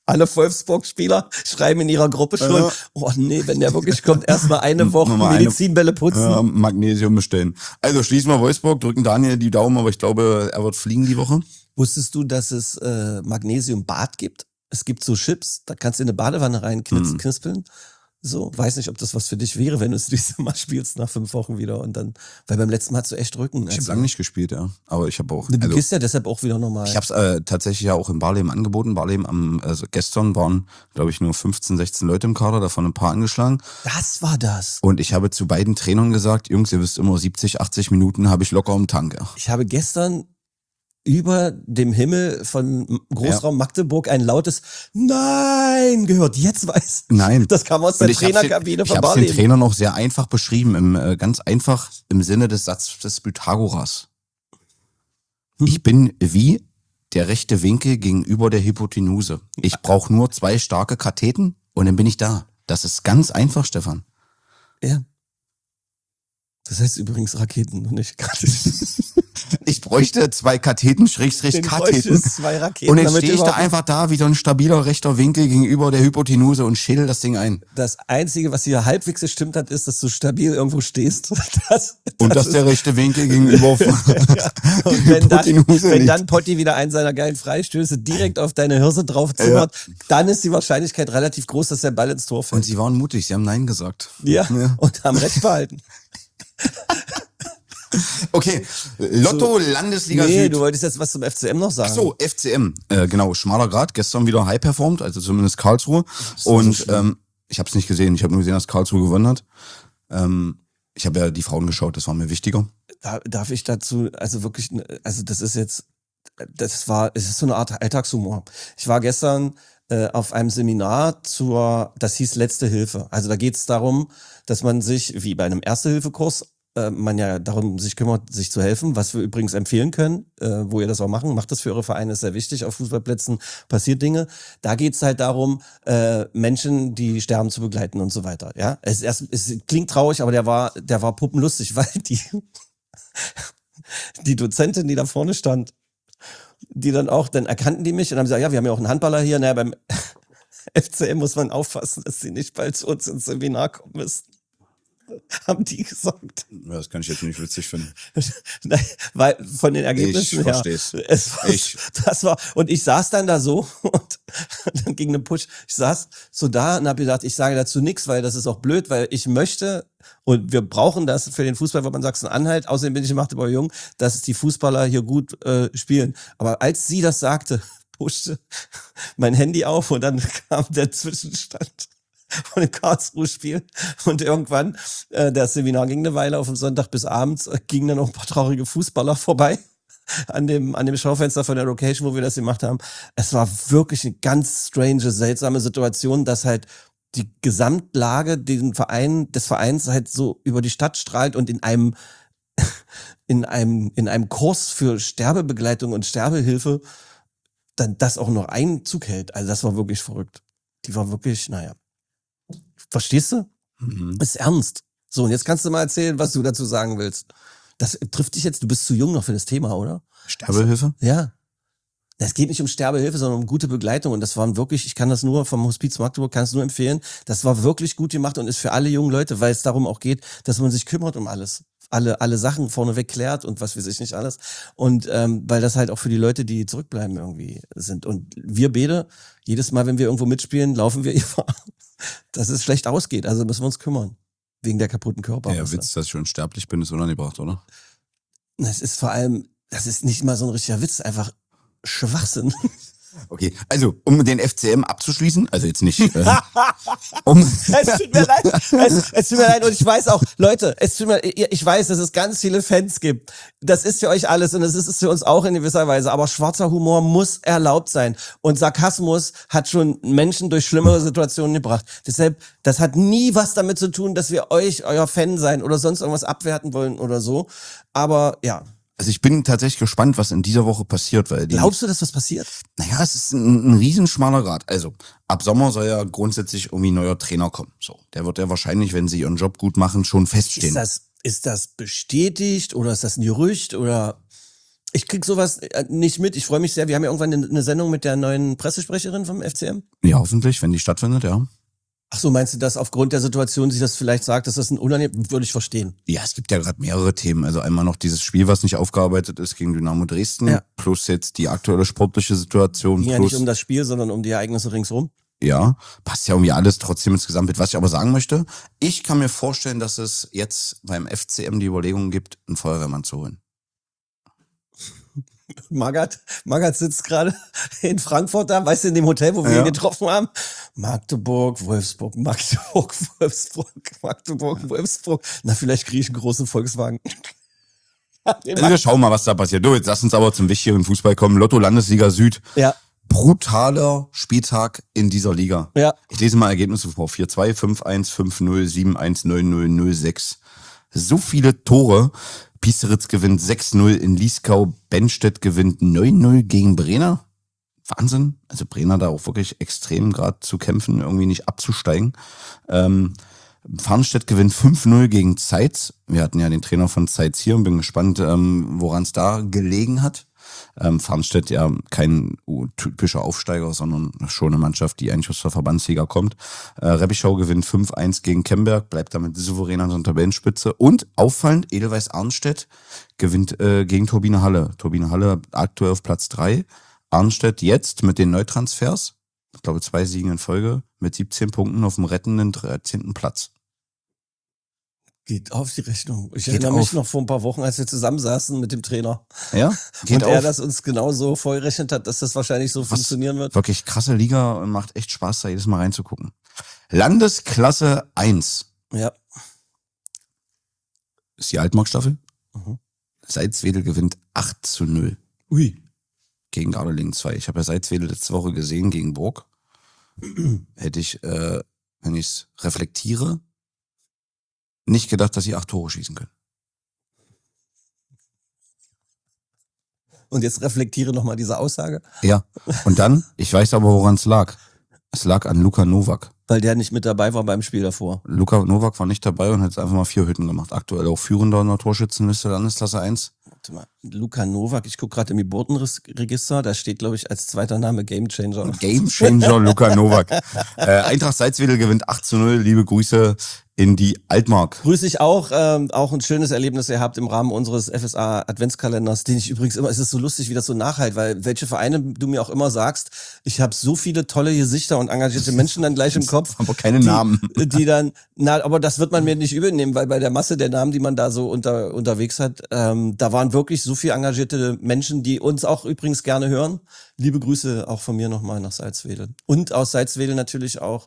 Alle Wolfsburg-Spieler schreiben in ihrer Gruppe schon, oh nee, wenn der wirklich kommt, erstmal eine Woche Medizinbälle putzen. Magnesium bestellen. Also schließen wir Wolfsburg, drücken Daniel die Daumen, aber ich glaube, er wird fliegen die Woche. Wusstest du, dass es Magnesiumbad gibt? Es gibt so Chips, da kannst du in eine Badewanne rein knispeln. So, weiß nicht, ob das was für dich wäre, wenn du es dieses Mal spielst nach 5 Wochen wieder und dann, weil beim letzten Mal hast du echt Rücken. Ich habe lange nicht gespielt, ja, aber ich habe auch. Du gehst ja deshalb auch wieder nochmal. Ich habe es tatsächlich ja auch in Barleben angeboten. Barleben gestern waren, glaube ich, nur 15, 16 Leute im Kader, davon ein paar angeschlagen. Das war das. Und ich habe zu beiden Trainern gesagt, Jungs, ihr wisst immer, 70, 80 Minuten habe ich locker im Tank. Ja. Ich habe gestern über dem Himmel von Großraum Magdeburg ein lautes Nein gehört. Jetzt weiß ich. Nein. Das kam aus der Trainerkabine von Barleben. Ich habe den Barleben. Trainer noch sehr einfach beschrieben, ganz einfach im Sinne des Satzes des Pythagoras. Ich bin wie der rechte Winkel gegenüber der Hypotenuse. Ich brauche nur 2 starke Katheten und dann bin ich da. Das ist ganz einfach, Stefan. Ja. Das heißt übrigens Raketen und nicht Katheten. Ich bräuchte 2 Katheten, Katheten. 2 Raketen. Und jetzt stehe ich da einfach da wie so ein stabiler rechter Winkel gegenüber der Hypotenuse und schädel das Ding ein. Das Einzige, was hier halbwegs gestimmt hat, ist, dass du stabil irgendwo stehst. Und dass der rechte Winkel gegenüber von ja. Und wenn dann Potti wieder einen seiner geilen Freistöße direkt auf deine Hirse draufzimmert, dann ist die Wahrscheinlichkeit relativ groß, dass der Ball ins Tor fällt. Und sie waren mutig, sie haben Nein gesagt. Ja. Und haben Recht behalten. Okay, Lotto, Landesliga Süd. Nee, du wolltest jetzt was zum FCM noch sagen. Ach so, FCM. Genau, schmaler Grad. Gestern wieder high performt, also zumindest Karlsruhe. Und so ich habe es nicht gesehen. Ich habe nur gesehen, dass Karlsruhe gewonnen hat. Ich habe ja die Frauen geschaut, das war mir wichtiger. Darf ich dazu, also wirklich, also das ist jetzt, es ist so eine Art Alltagshumor. Ich war gestern auf einem Seminar das hieß Letzte Hilfe. Also da geht es darum, dass man sich, wie bei einem Erste-Hilfe-Kurs, man ja darum sich kümmert, sich zu helfen, was wir übrigens empfehlen können, wo ihr das auch machen. Macht das für eure Vereine, ist sehr wichtig. Auf Fußballplätzen passiert Dinge. Da geht's halt darum, Menschen, die sterben, zu begleiten und so weiter. Ja, es klingt traurig, aber der war puppenlustig, weil die Dozentin, die da vorne stand, die dann erkannten die mich und haben gesagt, ja, wir haben ja auch einen Handballer hier. Naja, beim FCM muss man aufpassen, dass sie nicht bald zu uns ins Seminar kommen müssen. Haben die gesagt. Ja, das kann ich jetzt nicht witzig finden. Nein, weil von den Ergebnissen her. Das war, und ich saß dann da so und dann ging eine Push. Ich saß so da und habe gedacht, ich sage dazu nichts, weil das ist auch blöd, weil ich möchte und wir brauchen das für den Fußballverband Sachsen-Anhalt. Außerdem bin ich in Magdeburg jung, dass die Fußballer hier gut spielen. Aber als sie das sagte, pushte mein Handy auf und dann kam der Zwischenstand von dem Karlsruhe-Spiel und irgendwann, das Seminar ging eine Weile auf dem Sonntag bis abends, gingen dann auch ein paar traurige Fußballer vorbei an dem Schaufenster von der Location, wo wir das gemacht haben. Es war wirklich eine ganz strange, seltsame Situation, dass halt die Gesamtlage des Vereins halt so über die Stadt strahlt und in einem Kurs für Sterbebegleitung und Sterbehilfe dann das auch noch Einzug hält. Also das war wirklich verrückt. Die war wirklich, naja. Verstehst du? Ist ernst. So, und jetzt kannst du mal erzählen, was du dazu sagen willst. Das trifft dich jetzt, du bist zu jung noch für das Thema, oder? Sterbehilfe? Ja. Es geht nicht um Sterbehilfe, sondern um gute Begleitung. Und das waren wirklich, ich kann das nur vom Hospiz Magdeburg, kann es nur empfehlen. Das war wirklich gut gemacht und ist für alle jungen Leute, weil es darum auch geht, dass man sich kümmert um alles. Alle Sachen vorneweg klärt und was weiß ich nicht alles. Und weil das halt auch für die Leute, die zurückbleiben, irgendwie sind. Und wir beide, jedes Mal, wenn wir irgendwo mitspielen, laufen wir Gefahr, dass es schlecht ausgeht. Also müssen wir uns kümmern. Wegen der kaputten Körper. Ja, Witz, dass ich schon sterblich bin, ist unangebracht, oder? Das ist vor allem, das ist nicht mal so ein richtiger Witz, einfach Schwachsinn. Okay, also um den FCM abzuschließen, also jetzt nicht. Es tut mir leid. Es tut mir leid und ich weiß auch, Leute, ich weiß, dass es ganz viele Fans gibt. Das ist für euch alles und es ist für uns auch in gewisser Weise. Aber schwarzer Humor muss erlaubt sein und Sarkasmus hat schon Menschen durch schlimmere Situationen gebracht. Deshalb, das hat nie was damit zu tun, dass wir euer Fan sein oder sonst irgendwas abwerten wollen oder so. Aber ja. Also ich bin tatsächlich gespannt, was in dieser Woche passiert, weil Glaubst du, dass was passiert? Naja, es ist ein riesenschmaler Grad. Also ab Sommer soll ja grundsätzlich irgendwie ein neuer Trainer kommen. So, der wird ja wahrscheinlich, wenn sie ihren Job gut machen, schon feststehen. Ist das bestätigt oder ist das ein Gerücht oder? Ich krieg sowas nicht mit. Ich freue mich sehr. Wir haben ja irgendwann eine Sendung mit der neuen Pressesprecherin vom FCM. Ja, hoffentlich, wenn die stattfindet, ja. Ach so, meinst du, dass aufgrund der Situation sich das vielleicht sagt, dass das ein unangenehm, würde ich verstehen. Ja, es gibt ja gerade mehrere Themen. Also einmal noch dieses Spiel, was nicht aufgearbeitet ist gegen Dynamo Dresden, plus jetzt die aktuelle sportliche Situation. Ging ja nicht um das Spiel, sondern um die Ereignisse ringsherum. Ja, passt ja irgendwie alles trotzdem ins Gesamtbild. Was ich aber sagen möchte, ich kann mir vorstellen, dass es jetzt beim FCM die Überlegung gibt, einen Feuerwehrmann zu holen. Magath sitzt gerade in Frankfurt da, weißt du, in dem Hotel, wo wir ihn getroffen haben. Magdeburg, Wolfsburg. Na, vielleicht kriege ich einen großen Volkswagen. Wir schauen mal, was da passiert. Du, jetzt lass uns aber zum wichtigeren Fußball kommen. Lotto-Landesliga Süd. Ja. Brutaler Spieltag in dieser Liga. Ja. Ich lese mal Ergebnisse vor. 4-2, 5-1, 5-0, 7-1, 9-0, 0-6. So viele Tore. Piesteritz gewinnt 6-0 in Lieskau. Benstedt gewinnt 9-0 gegen Brenner. Wahnsinn. Also Brenner da auch wirklich extrem gerade zu kämpfen, irgendwie nicht abzusteigen. Farnstedt gewinnt 5-0 gegen Zeitz. Wir hatten ja den Trainer von Zeitz hier und bin gespannt, woran es da gelegen hat. Farnstedt ja kein typischer Aufsteiger, sondern schon eine Mannschaft, die eigentlich aus der Verbandsliga kommt. Reppichau gewinnt 5-1 gegen Kemberg, bleibt damit souverän an der Tabellenspitze. Und auffallend, Edelweiss Arnstedt gewinnt gegen Turbine Halle. Turbine Halle aktuell auf Platz 3. Arnstedt jetzt mit den Neutransfers, ich glaube 2 Siegen in Folge, mit 17 Punkten auf dem rettenden 13. Platz. Geht auf die Rechnung. Ich erinnere mich noch vor ein paar Wochen, als wir zusammensaßen mit dem Trainer. Ja, geht und auf. er das uns genauso vorgerechnet hat, dass das wahrscheinlich so funktionieren wird. Wirklich krasse Liga und macht echt Spaß, da jedes Mal reinzugucken. Landesklasse 1. Ja. Ist die Altmark-Staffel. Salzwedel gewinnt 8-0. Ui. Gegen Gardelegen 2. Ich habe ja Salzwedel letzte Woche gesehen gegen Burg. Hätte ich, wenn ich es reflektiere, nicht gedacht, dass sie 8 Tore schießen können. Und jetzt reflektiere nochmal diese Aussage. Ja, und dann, ich weiß aber, woran es lag. Es lag an Luka Novak. Weil der nicht mit dabei war beim Spiel davor. Luka Novak war nicht dabei und hat einfach mal 4 Hütten gemacht. Aktuell auch führender in der Torschützenliste Landesklasse 1. Warte mal, Luka Novak, ich gucke gerade im Geburtenregister, da steht, glaube ich, als zweiter Name Gamechanger. Gamechanger Luka Novak. Eintracht Salzwedel gewinnt 8-0. Liebe Grüße in die Altmark. Grüße ich auch ein schönes Erlebnis ihr habt im Rahmen unseres FSA Adventskalenders, den ich übrigens immer, es ist so lustig, wie das so nachhalt, weil welche Vereine du mir auch immer sagst, ich habe so viele tolle Gesichter und engagierte Menschen dann gleich im Kopf. Aber keine Namen. Die dann, aber das wird man mir nicht übel nehmen, weil bei der Masse der Namen, die man da so unterwegs hat, da waren wirklich so viele engagierte Menschen, die uns auch übrigens gerne hören. Liebe Grüße auch von mir nochmal nach Salzwedel. Und aus Salzwedel natürlich auch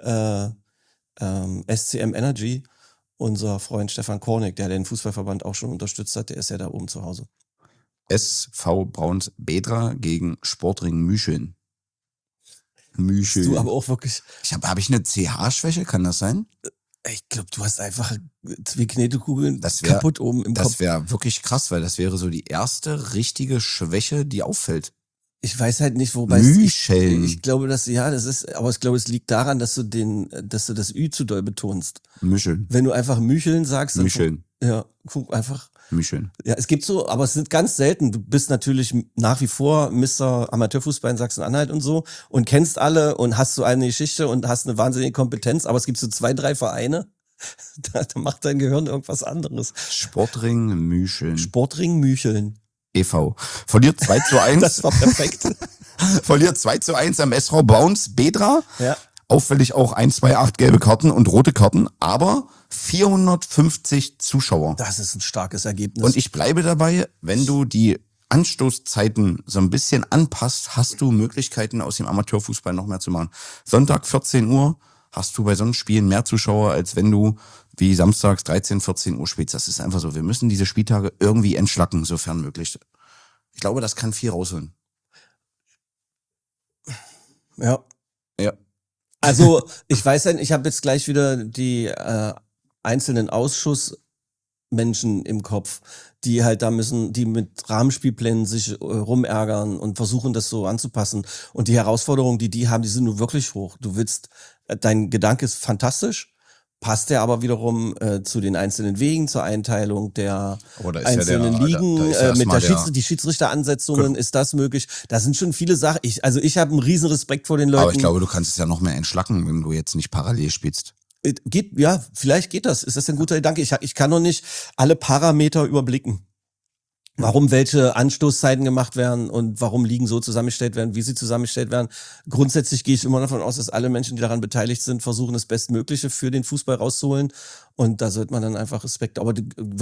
SCM Energy, unser Freund Stefan Kornick, der den Fußballverband auch schon unterstützt hat, der ist ja da oben zu Hause. SV Brauns Bedra gegen Sportring Mücheln. Du aber auch wirklich. Hab ich eine CH-Schwäche? Kann das sein? Ich glaube, du hast einfach 2 Knetekugeln kaputt oben im Kopf. Das wäre wirklich krass, weil das wäre so die erste richtige Schwäche, die auffällt. Ich weiß halt nicht, wobei Mücheln. Ich glaube, das ist, aber ich glaube, es liegt daran, dass du das Ü zu doll betonst. Mücheln. Wenn du einfach Mücheln sagst, Mücheln. Ja, guck einfach. Mücheln. Ja, es gibt so, aber es sind ganz selten. Du bist natürlich nach wie vor Mr. Amateurfußball in Sachsen-Anhalt und so und kennst alle und hast so eine Geschichte und hast eine wahnsinnige Kompetenz, aber es gibt so 2, 3 Vereine, da macht dein Gehirn irgendwas anderes. Sportring Mücheln. Sportring Mücheln. e.V. Verliert 2-1. Das war perfekt. Verliert 2-1 am SV Brauns Bedra. Ja. Auffällig auch 1, 2, 8 gelbe Karten und rote Karten, aber 450 Zuschauer. Das ist ein starkes Ergebnis. Und ich bleibe dabei, wenn du die Anstoßzeiten so ein bisschen anpasst, hast du Möglichkeiten aus dem Amateurfußball noch mehr zu machen. Sonntag 14 Uhr hast du bei so einem Spiel mehr Zuschauer, als wenn du wie samstags 13, 14 Uhr spielst. Das ist einfach so. Wir müssen diese Spieltage irgendwie entschlacken, sofern möglich. Ich glaube, das kann viel rausholen. Ja. Ja. Also, ich weiß ja, ich habe jetzt gleich wieder die einzelnen Ausschussmenschen im Kopf, die halt da müssen, die mit Rahmenspielplänen sich rumärgern und versuchen, das so anzupassen. Und die Herausforderungen, die haben, die sind nun wirklich hoch. Dein Gedanke ist fantastisch passt der aber wiederum zu den einzelnen Wegen, zur Einteilung der Aber da ist einzelnen ja der, Ligen, da ist ja mit erstmal die Schiedsrichteransetzungen, ist das möglich? Da sind schon viele Sachen. Ich habe einen riesen Respekt vor den Leuten. Aber ich glaube, du kannst es ja noch mehr entschlacken, wenn du jetzt nicht parallel spielst. Ja, vielleicht geht das. Ist das ein guter Gedanke? Ich kann noch nicht alle Parameter überblicken. Warum welche Anstoßzeiten gemacht werden und warum Ligen so zusammengestellt werden, wie sie zusammengestellt werden. Grundsätzlich gehe ich immer davon aus, dass alle Menschen, die daran beteiligt sind, versuchen, das Bestmögliche für den Fußball rauszuholen. Und da sollte man dann einfach Respekt. Aber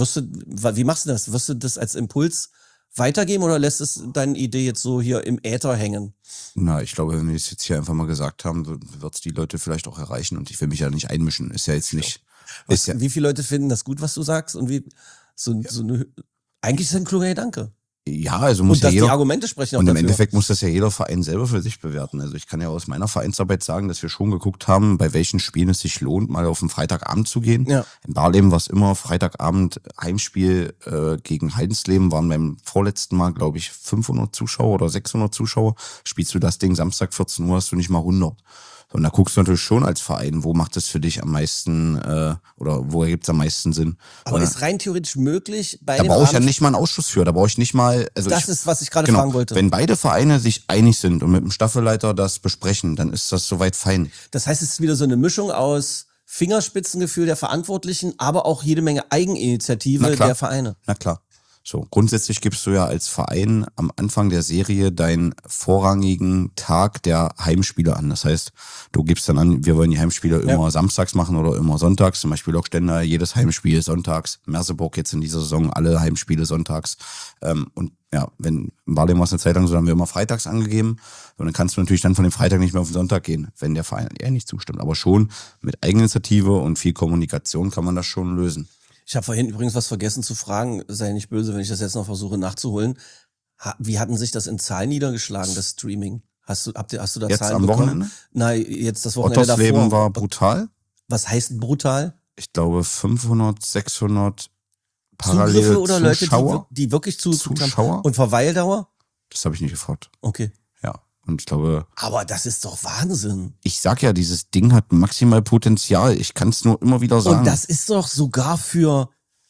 wie machst du das? Wirst du das als Impuls weitergeben oder lässt es deine Idee jetzt so hier im Äther hängen? Na, ich glaube, wenn wir es jetzt hier einfach mal gesagt haben, wird es die Leute vielleicht auch erreichen. Und ich will mich ja nicht einmischen. Ist ja jetzt nicht. Wie viele Leute finden das gut, was du sagst? Und eigentlich ist das ein kluger Gedanke. Ja, also muss und dass ja jeder, die Argumente sprechen auch und im dafür. Endeffekt muss das ja jeder Verein selber für sich bewerten. Also ich kann ja aus meiner Vereinsarbeit sagen, dass wir schon geguckt haben, bei welchen Spielen es sich lohnt, mal auf einen Freitagabend zu gehen. Ja. In Barleben war es immer Freitagabend Heimspiel gegen Heidensleben, waren beim vorletzten Mal, glaube ich, 500 Zuschauer oder 600 Zuschauer. Spielst du das Ding Samstag 14 Uhr, hast du nicht mal 100. Und da guckst du natürlich schon als Verein, wo macht es für dich am meisten oder wo ergibt es am meisten Sinn. Aber ist rein theoretisch möglich bei Da dem brauche ich ja Abend- nicht mal einen Ausschuss für, da brauche ich nicht mal... Also Das ist, was ich gerade fragen wollte. Wenn beide Vereine sich einig sind und mit dem Staffelleiter das besprechen, dann ist das soweit fein. Das heißt, es ist wieder so eine Mischung aus Fingerspitzengefühl der Verantwortlichen, aber auch jede Menge Eigeninitiative der Vereine. Na klar. So, grundsätzlich gibst du ja als Verein am Anfang der Serie deinen vorrangigen Tag der Heimspiele an. Das heißt, du gibst dann an, wir wollen die Heimspiele immer samstags machen oder immer sonntags. Zum Beispiel Lockstender, jedes Heimspiel sonntags. Merseburg jetzt in dieser Saison, alle Heimspiele sonntags. Und ja, wenn in Barleben war es eine Zeit lang so, haben wir immer freitags angegeben. Und dann kannst du natürlich dann von dem Freitag nicht mehr auf den Sonntag gehen, wenn der Verein eher nicht zustimmt. Aber schon mit Eigeninitiative und viel Kommunikation kann man das schon lösen. Ich habe vorhin übrigens was vergessen zu fragen, sei nicht böse, wenn ich das jetzt noch versuche nachzuholen. Wie hatten sich das in Zahlen niedergeschlagen, das Streaming? Hast du da Jetzt Zahlen am bekommen? Wochenende? Nein, jetzt das Wochenende Ottersleben davor. war brutal. Was heißt brutal? Ich glaube 500, 600 parallel Zugriffe oder Leute, Zuschauer. die wirklich zugeguckt haben? Zuschauer? Und Verweildauer? Das habe ich nicht gefragt. Okay. Ja, und ich glaube, Aber das ist doch Wahnsinn. ich sag ja, dieses Ding hat maximal Potenzial. Ich kann es nur immer wieder sagen. Und das ist doch sogar für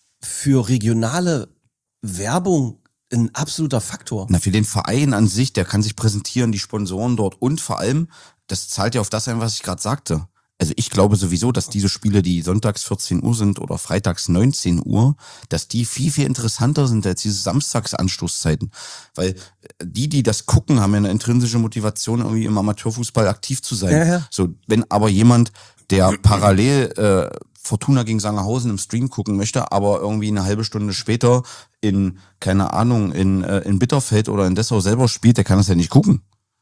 regionale Werbung ein absoluter Faktor. Na, für den Verein an sich, der kann sich präsentieren, die Sponsoren dort und vor allem, das zahlt ja auf das ein, was ich gerade sagte. Also ich glaube sowieso, dass diese Spiele, die sonntags 14 Uhr sind oder freitags 19 Uhr, dass die viel, viel interessanter sind als diese Samstagsanstoßzeiten. Weil die das gucken, haben ja eine intrinsische Motivation, irgendwie im Amateurfußball aktiv zu sein. Ja. So, wenn aber jemand, der parallel Fortuna gegen Sangerhausen im Stream gucken möchte, aber irgendwie eine halbe Stunde später in, keine Ahnung, in Bitterfeld oder in Dessau selber spielt, der kann das ja nicht gucken.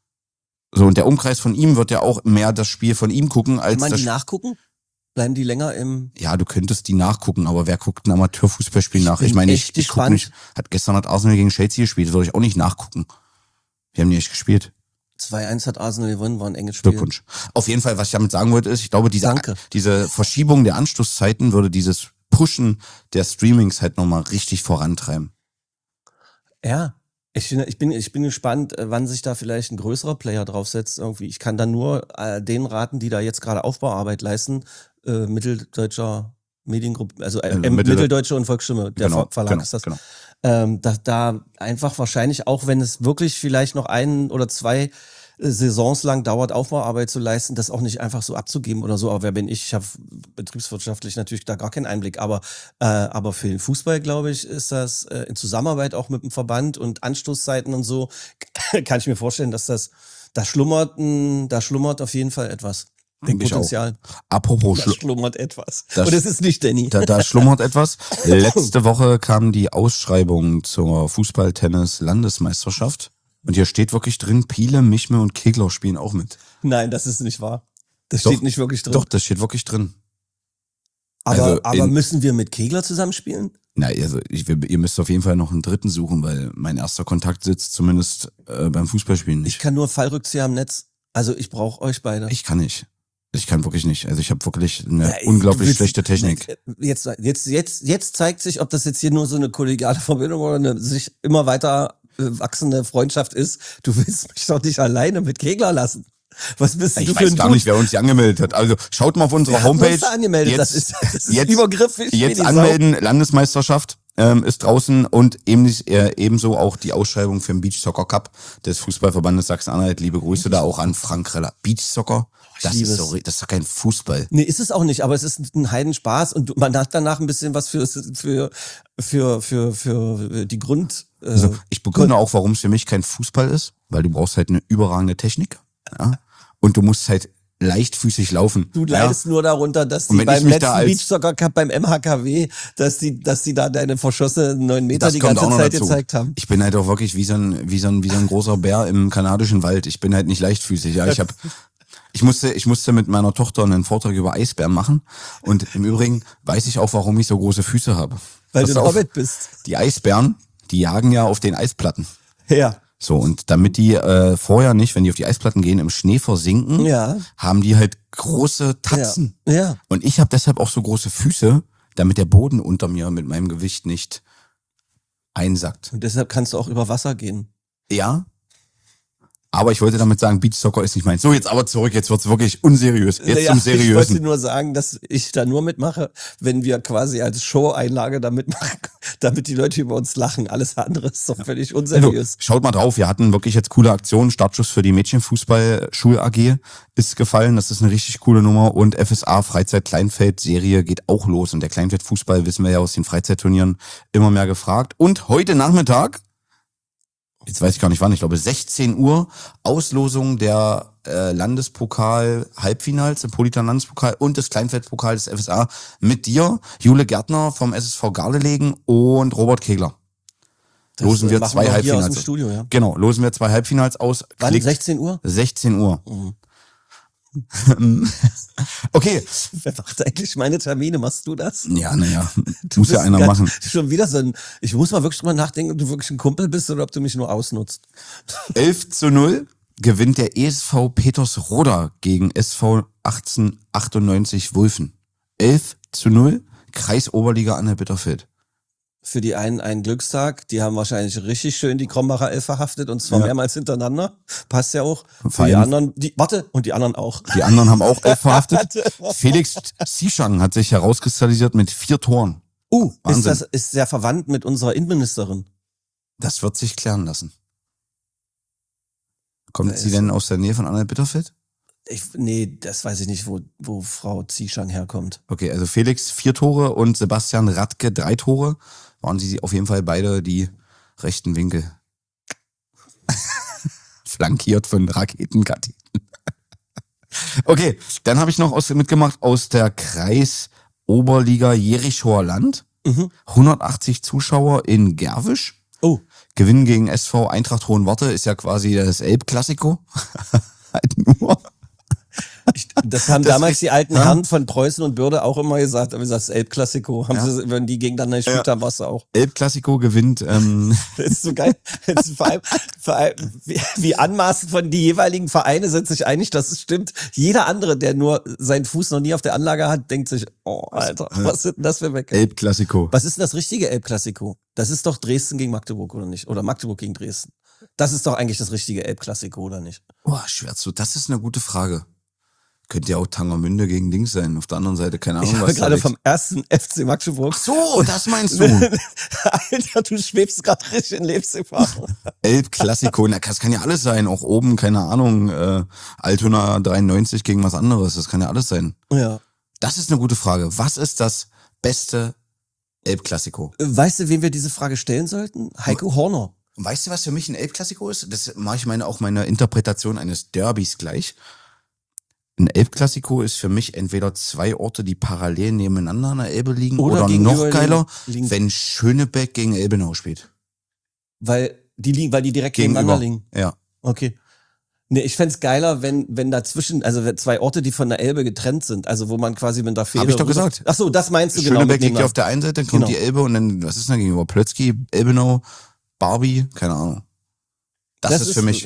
So, und der Umkreis von ihm wird ja auch mehr das Spiel von ihm gucken, als Kann man das die nachgucken? Bleiben die länger im... Ja, du könntest die nachgucken, aber wer guckt ein Amateurfußballspiel nach? bin Ich meine, echt ich gucke gespannt. nicht. Gestern hat Arsenal gegen Chelsea gespielt, würde ich auch nicht nachgucken. Wir haben die echt gespielt. 2-1 hat Arsenal gewonnen, war ein enges Spiel. Glückwunsch. Auf jeden Fall, was ich damit sagen wollte, ist, ich glaube, diese Verschiebung der Anstoßzeiten würde dieses Pushen der Streamings halt nochmal richtig vorantreiben. Ja. Ich bin gespannt, wann sich da vielleicht ein größerer Player draufsetzt. Irgendwie, ich kann da nur denen raten, die da jetzt gerade Aufbauarbeit leisten. Mitteldeutscher Mediengruppe, also Mitteldeutsche und Volksstimme, der Verlag ist das. Genau. Da einfach wahrscheinlich auch, wenn es wirklich vielleicht noch 1 oder 2 Saisons lang dauert, Aufbauarbeit zu leisten, das auch nicht einfach so abzugeben oder so. Aber wer bin ich? Ich habe betriebswirtschaftlich natürlich da gar keinen Einblick. Aber für den Fußball, glaube ich, ist das in Zusammenarbeit auch mit dem Verband und Anstoßzeiten und so, kann ich mir vorstellen, dass da schlummert auf jeden Fall etwas. Denke Potenzial. ich auch. Apropos Da schlummert etwas. Das- Und es ist nicht Danny. Da schlummert etwas. Letzte Woche kam die Ausschreibung zur Fußball-Tennis-Landesmeisterschaft. Und hier steht wirklich drin, Piele, Michme und Kegler spielen auch mit. Nein, das ist nicht wahr. Das Doch, steht nicht wirklich drin. Doch, das steht wirklich drin. aber also müssen wir mit Kegler zusammenspielen? Na, also ihr müsst auf jeden Fall noch einen dritten suchen, weil mein erster Kontakt sitzt zumindest beim Fußballspielen Ich nicht. kann nur Fallrückzieher am Netz. Also ich brauche euch beide. Ich kann nicht. Ich kann wirklich nicht. Also ich habe wirklich eine Ja, unglaublich du willst- schlechte Technik. Jetzt zeigt sich, ob das jetzt hier nur so eine kollegiale Verbindung oder eine sich immer weiter wachsende Freundschaft ist. Du willst mich doch nicht alleine mit Kegler lassen. Was bist Ich du für weiß ein gar nicht, wer uns hier angemeldet hat. Also schaut mal auf unsere Homepage. Uns da angemeldet. Das ist übergriffig. Jetzt anmelden, Landesmeisterschaft ist draußen und ebenso auch die Ausschreibung für den Beach Soccer Cup des Fußballverbandes Sachsen-Anhalt. Liebe Grüße da auch an Frank Reller. Beach Soccer, das ist doch kein Fußball. Nee, ist es auch nicht, aber es ist ein Heidenspaß und man hat danach ein bisschen was für die Grund. Also ich begründe auch, warum es für mich kein Fußball ist, weil du brauchst halt eine überragende Technik, ja, und du musst halt leichtfüßig laufen. Du leidest nur darunter, dass die beim letzten Beach Soccer Cup beim MHKW, dass die da deine verschossenen 9 Meter die ganze Zeit gezeigt haben. Ich bin halt auch wirklich wie so ein großer Bär im kanadischen Wald. Ich bin halt nicht leichtfüßig. Ja, ich musste mit meiner Tochter einen Vortrag über Eisbären machen. Und im Übrigen weiß ich auch, warum ich so große Füße habe. Weil du ein Hobbit bist. Die Eisbären, die jagen ja auf den Eisplatten. Ja. So, und damit die vorher nicht, wenn die auf die Eisplatten gehen, im Schnee versinken, haben die halt große Tatzen. Ja. Und ich habe deshalb auch so große Füße, damit der Boden unter mir mit meinem Gewicht nicht einsackt. Und deshalb kannst du auch über Wasser gehen. Ja. Aber ich wollte damit sagen, Beach Soccer ist nicht meins. So, jetzt aber zurück, jetzt wird's wirklich unseriös. Jetzt zum Seriösen. Ich wollte nur sagen, dass ich da nur mitmache, wenn wir quasi als Show-Einlage da mitmachen, damit die Leute über uns lachen. Alles andere ist doch völlig unseriös. Also, schaut mal drauf, wir hatten wirklich jetzt coole Aktionen. Startschuss für die Mädchenfußball-Schul-AG ist gefallen. Das ist eine richtig coole Nummer. Und FSA Freizeit-Kleinfeld-Serie geht auch los. Und der Kleinfeld-Fußball, wissen wir ja aus den Freizeitturnieren, immer mehr gefragt. Und heute Nachmittag, jetzt weiß ich gar nicht wann, ich glaube 16 Uhr, Auslosung der Landespokal-Halbfinals, im Politan-Landespokal und des Kleinfeldpokal des FSA mit dir, Jule Gärtner vom SSV Gardelegen und Robert Kegler. Losen wir 2 Halbfinals aus. Studio, ja. Genau, losen wir 2 Halbfinals aus. Wann? 16 Uhr? 16 Uhr. Mhm. Okay. Wer macht eigentlich meine Termine? Machst du das? Ja, naja, muss ja einer machen. Schon wieder so ein, ich muss mal wirklich drüber nachdenken, ob du wirklich ein Kumpel bist oder ob du mich nur ausnutzt. 11:0 gewinnt der ESV Petersroda gegen SV 1898 Wulfen. 11:0, Kreisoberliga Anhalt-Bitterfeld. Für die einen ein Glückstag, die haben wahrscheinlich richtig schön die Krombacher 11 verhaftet und zwar mehrmals hintereinander. Passt ja auch. Für die anderen, und die anderen auch. Die anderen haben auch 11 verhaftet. Felix Zieschang hat sich herauskristallisiert mit 4 Toren. Ist der verwandt mit unserer Innenministerin? Das wird sich klären lassen. Kommt sie denn aus der Nähe von Anhalt-Bitterfeld? Nee, das weiß ich nicht, wo Frau Zieschang herkommt. Okay, also Felix 4 Tore und Sebastian Radke 3 Tore. Waren sie auf jeden Fall beide die rechten Winkel. Flankiert von Raketenkateten. Okay, dann habe ich noch mitgemacht aus der Kreisoberliga Jerichower Land. 180 Zuschauer in Gerwisch. Oh. Gewinn gegen SV Eintracht Hohenwarte ist ja quasi das Elbklassiko. Halt nur. Das haben damals die alten Herren von Preußen und Bürde auch immer gesagt, aber das Elbklassiko, wenn die gegeneinander gespielt haben, war es auch. Elbklassiko gewinnt. Das ist so geil. Das ist vor allem wie anmaßend von die jeweiligen Vereine sind sich einig, dass es stimmt. Jeder andere, der nur seinen Fuß noch nie auf der Anlage hat, denkt sich, oh Alter, was sind denn das für Wecker? Elbklassiko. Was ist denn das richtige Elbklassiko? Das ist doch Dresden gegen Magdeburg, oder nicht? Oder Magdeburg gegen Dresden. Das ist doch eigentlich das richtige Elbklassiko, oder nicht? Boah, schwer zu. Das ist eine gute Frage. Könnte ja auch Tangermünde gegen Dings sein. Auf der anderen Seite, keine Ahnung, was gerade vom ersten FC Magdeburg. So, das meinst du. Alter, du schwebst gerade richtig in Lebensgefahr. Elbklassiko, das kann ja alles sein. Auch oben, keine Ahnung, Altona 93 gegen was anderes. Das kann ja alles sein. Ja. Das ist eine gute Frage. Was ist das beste Elbklassiko? Weißt du, wem wir diese Frage stellen sollten? Heiko Horner. Weißt du, was für mich ein Elbklassiko ist? Das mache ich auch meine Interpretation eines Derbys gleich. Ein Elbklassiko ist für mich entweder 2 Orte, die parallel nebeneinander an der Elbe liegen oder noch geiler, wenn Schönebeck gegen Elbenau spielt. Weil die direkt nebeneinander liegen? Ja. Okay. Nee, ich fänd's geiler, wenn dazwischen, also 2 Orte, die von der Elbe getrennt sind, also wo man quasi mit der Fähre... Hab ich doch gesagt. Ach so, das meinst du Schönebeck genau. Schönebeck liegt ja auf der einen Seite, dann kommt die Elbe und dann, was ist da gegenüber? Plötzky, Elbenau, Barbie, keine Ahnung. Das ist für mich,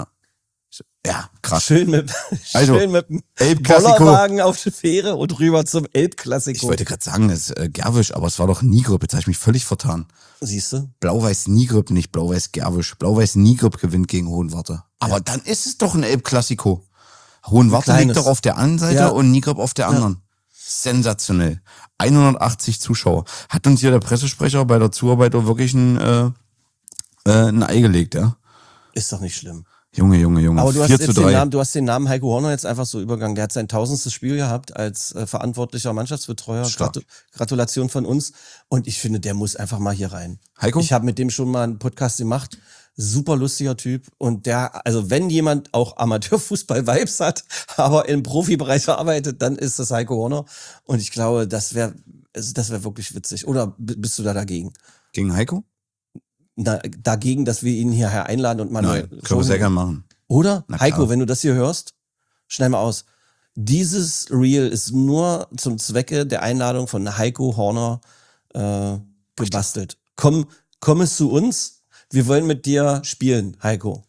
ja, krass. Schön mit dem Bollerwagen auf die Fähre und rüber zum Elbklassiko. Ich wollte gerade sagen, es ist Gerwisch, aber es war doch Nigrip. Jetzt habe ich mich völlig vertan. Siehst du? Blau-Weiß Nigrip, nicht Blau-Weiß Gerwisch. Blau-Weiß Nigrip gewinnt gegen Hohenwarte. Aber dann ist es doch ein Elbklassiko. Hohenwarte liegt kleines. doch auf der einen Seite Ja. und Nigrab auf der anderen. Sensationell. 180 Zuschauer. Hat uns hier der Pressesprecher bei der Zuarbeit auch wirklich ein Ei gelegt, ja? Ist doch nicht schlimm. Junge. Aber du hast 4:3. jetzt den Namen Heiko Horner jetzt einfach so übergangen. Der hat sein 1000. Spiel gehabt als verantwortlicher Mannschaftsbetreuer. Stark. Gratulation von uns. Und ich finde, der muss einfach mal hier rein. Heiko? Ich habe mit dem schon mal einen Podcast gemacht. Super lustiger Typ. Und also wenn jemand auch Amateurfußball-Vibes hat, aber im Profibereich arbeitet, dann ist das Heiko Horner. Und ich glaube, das wäre wirklich witzig. Oder bist du da dagegen? Gegen Heiko? Dagegen, dass wir ihn hierher einladen und mal Nein, können wir sehr gerne machen. Oder? Na Heiko, klar. wenn du das hier hörst, schneid mal aus. Dieses Reel ist nur zum Zwecke der Einladung von Heiko Horner gebastelt. Komm es zu uns. Wir wollen mit dir spielen, Heiko.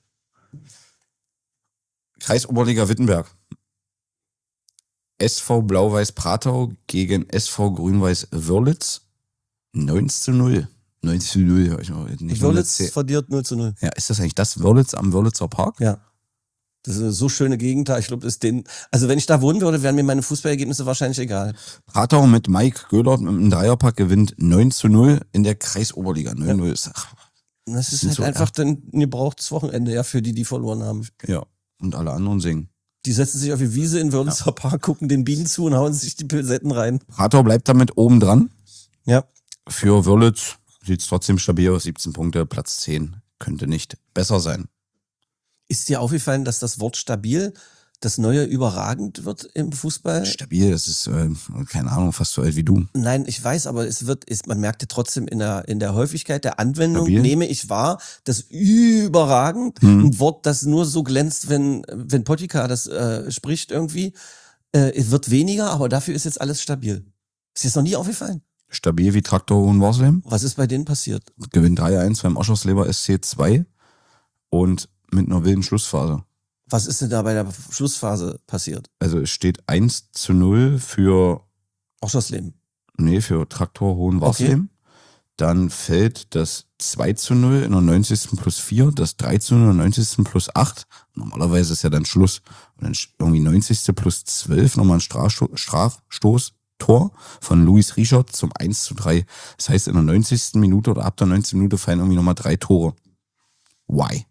Kreisoberliga Wittenberg. SV Blau-Weiß Pratau gegen SV Grün-Weiß Wörlitz. 9:0. 9:0. hab ich noch nicht Wörlitz 110. verliert 0:0. Ja, ist das eigentlich das Wörlitz am Wörlitzer Park? Ja. Das ist eine so schöne Gegend da. Ich glaube, also wenn ich da wohnen würde, wären mir meine Fußballergebnisse wahrscheinlich egal. Pratau mit Mike Göhlert mit einem Dreierpack gewinnt 9:0 in der Kreisoberliga. 9:0 ist, Das ist sind halt so, einfach ein gebrauchtes Wochenende, ja, für die verloren haben. ja. Und alle anderen singen. Die setzen sich auf die Wiese in Wörlitzer Park, gucken den Bienen zu und hauen sich die Pilsetten rein. Pratau bleibt damit oben dran. Ja. Für Wörlitz sieht es trotzdem stabil aus. 17 Punkte, Platz 10. Könnte nicht besser sein. Ist dir aufgefallen, dass das Wort stabil das neue überragend wird im Fußball? Stabil, das ist, keine Ahnung, fast so alt wie du. Nein, ich weiß, aber man merkte trotzdem in der Häufigkeit der Anwendung, Stabil? nehme ich wahr, dass überragend ein Wort, das nur so glänzt, wenn Pottika das spricht irgendwie, es wird weniger, aber dafür ist jetzt alles stabil. Ist dir das noch nie aufgefallen? Stabil wie Traktor Hohenwarsleben. Was ist bei denen passiert? Gewinnt 3:1 beim Oschersleben SC 2 und mit einer wilden Schlussphase. Was ist denn da bei der Schlussphase passiert? Also es steht 1:0 für Traktor Hohenwarsleben. Dann fällt das 2:0 in der 90. plus 4, das 3:0 in der 90. plus 8. Normalerweise ist ja dann Schluss. Und dann irgendwie 90. plus 12 nochmal ein Strafstoß-Tor von Luis Richard zum 1:3. Das heißt, in der 90. Minute oder ab der 90. Minute fallen irgendwie nochmal 3 Tore. Why?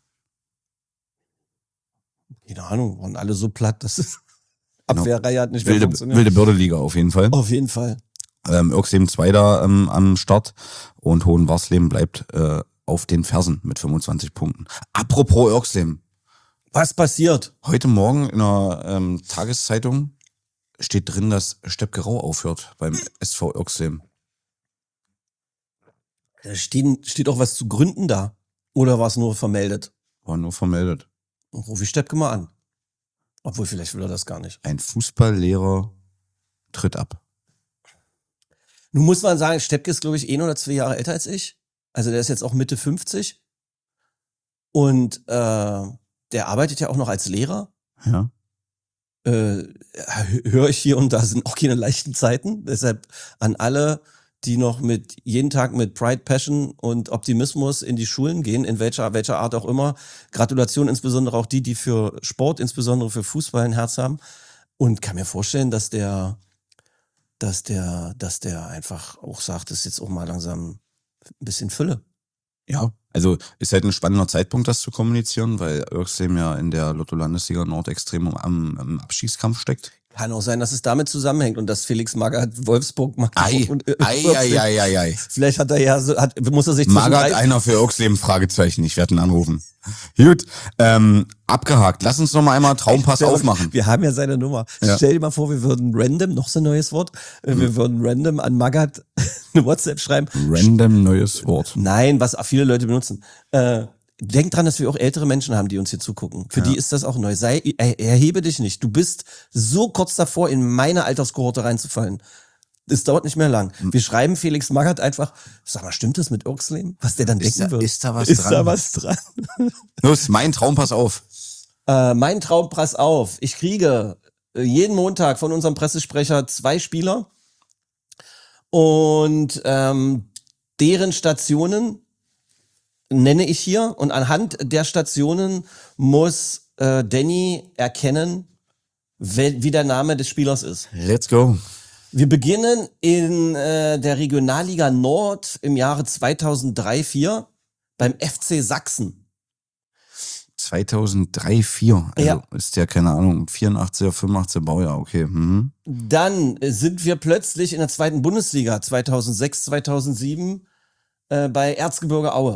Keine Ahnung, waren alle so platt, dass es Abwehrreihe hat nicht mehr funktioniert. Wilde Bördeliga auf jeden Fall. Auf jeden Fall. Irksleben 2 da am Start und Hohenwarsleben bleibt auf den Fersen mit 25 Punkten. Apropos Irksleben. Was passiert? Heute Morgen in der Tageszeitung steht drin, dass Steppke Rau aufhört beim SV Irksleben. Da steht auch was zu Gründen da. Oder war es nur vermeldet? War nur vermeldet. Ruf ich Steppke mal an. Obwohl, vielleicht will er das gar nicht. Ein Fußballlehrer tritt ab. Nun muss man sagen, Steppke ist, glaube ich, 1 oder 2 Jahre älter als ich. Also der ist jetzt auch Mitte 50. Und der arbeitet ja auch noch als Lehrer. Ja. Höre ich hier und da sind auch keine leichten Zeiten. Deshalb an alle, die noch jeden Tag mit Pride, Passion und Optimismus in die Schulen gehen, in welcher Art auch immer. Gratulation insbesondere auch die für Sport, insbesondere für Fußball ein Herz haben. Und kann mir vorstellen, dass der einfach auch sagt, es ist jetzt auch mal langsam ein bisschen Fülle. Ja, also ist halt ein spannender Zeitpunkt, das zu kommunizieren, weil Irksleben ja in der Lotto-Landesliga Nord extrem am Abstiegskampf steckt. Kann auch sein, dass es damit zusammenhängt und dass Felix Magath Wolfsburg macht. Ei. Vielleicht hat er muss er sich Magath einer für Irksleben, Fragezeichen. Ich werde ihn anrufen. Gut, abgehakt. Lass uns noch mal einmal Traumpass aufmachen. Wir haben ja seine Nummer. Ja. Stell dir mal vor, wir würden random, noch so ein neues Wort, wir würden random an Magath eine WhatsApp schreiben. Random neues Wort. Nein, was viele Leute benutzen. Denk dran, dass wir auch ältere Menschen haben, die uns hier zugucken. Für die ist das auch neu. Erhebe dich nicht. Du bist so kurz davor, in meine Alterskohorte reinzufallen. Es dauert nicht mehr lang. Wir schreiben Felix Magath einfach, sag mal, stimmt das mit Irksleben? Was der dann denken wird? Ist da was Ist dran? da was dran? Los, mein Traumpass auf. Mein Traumpass auf. Ich kriege jeden Montag von unserem Pressesprecher 2 Spieler und deren Stationen nenne ich hier und anhand der Stationen muss Danny erkennen, wie der Name des Spielers ist. Let's go. Wir beginnen in der Regionalliga Nord im Jahre 2003/04 beim FC Sachsen. 2003/04. Also Ja. ist ja, keine Ahnung, 84er, 85er Baujahr, okay. Mhm. Dann sind wir plötzlich in der zweiten Bundesliga 2006, 2007 bei Erzgebirge Aue.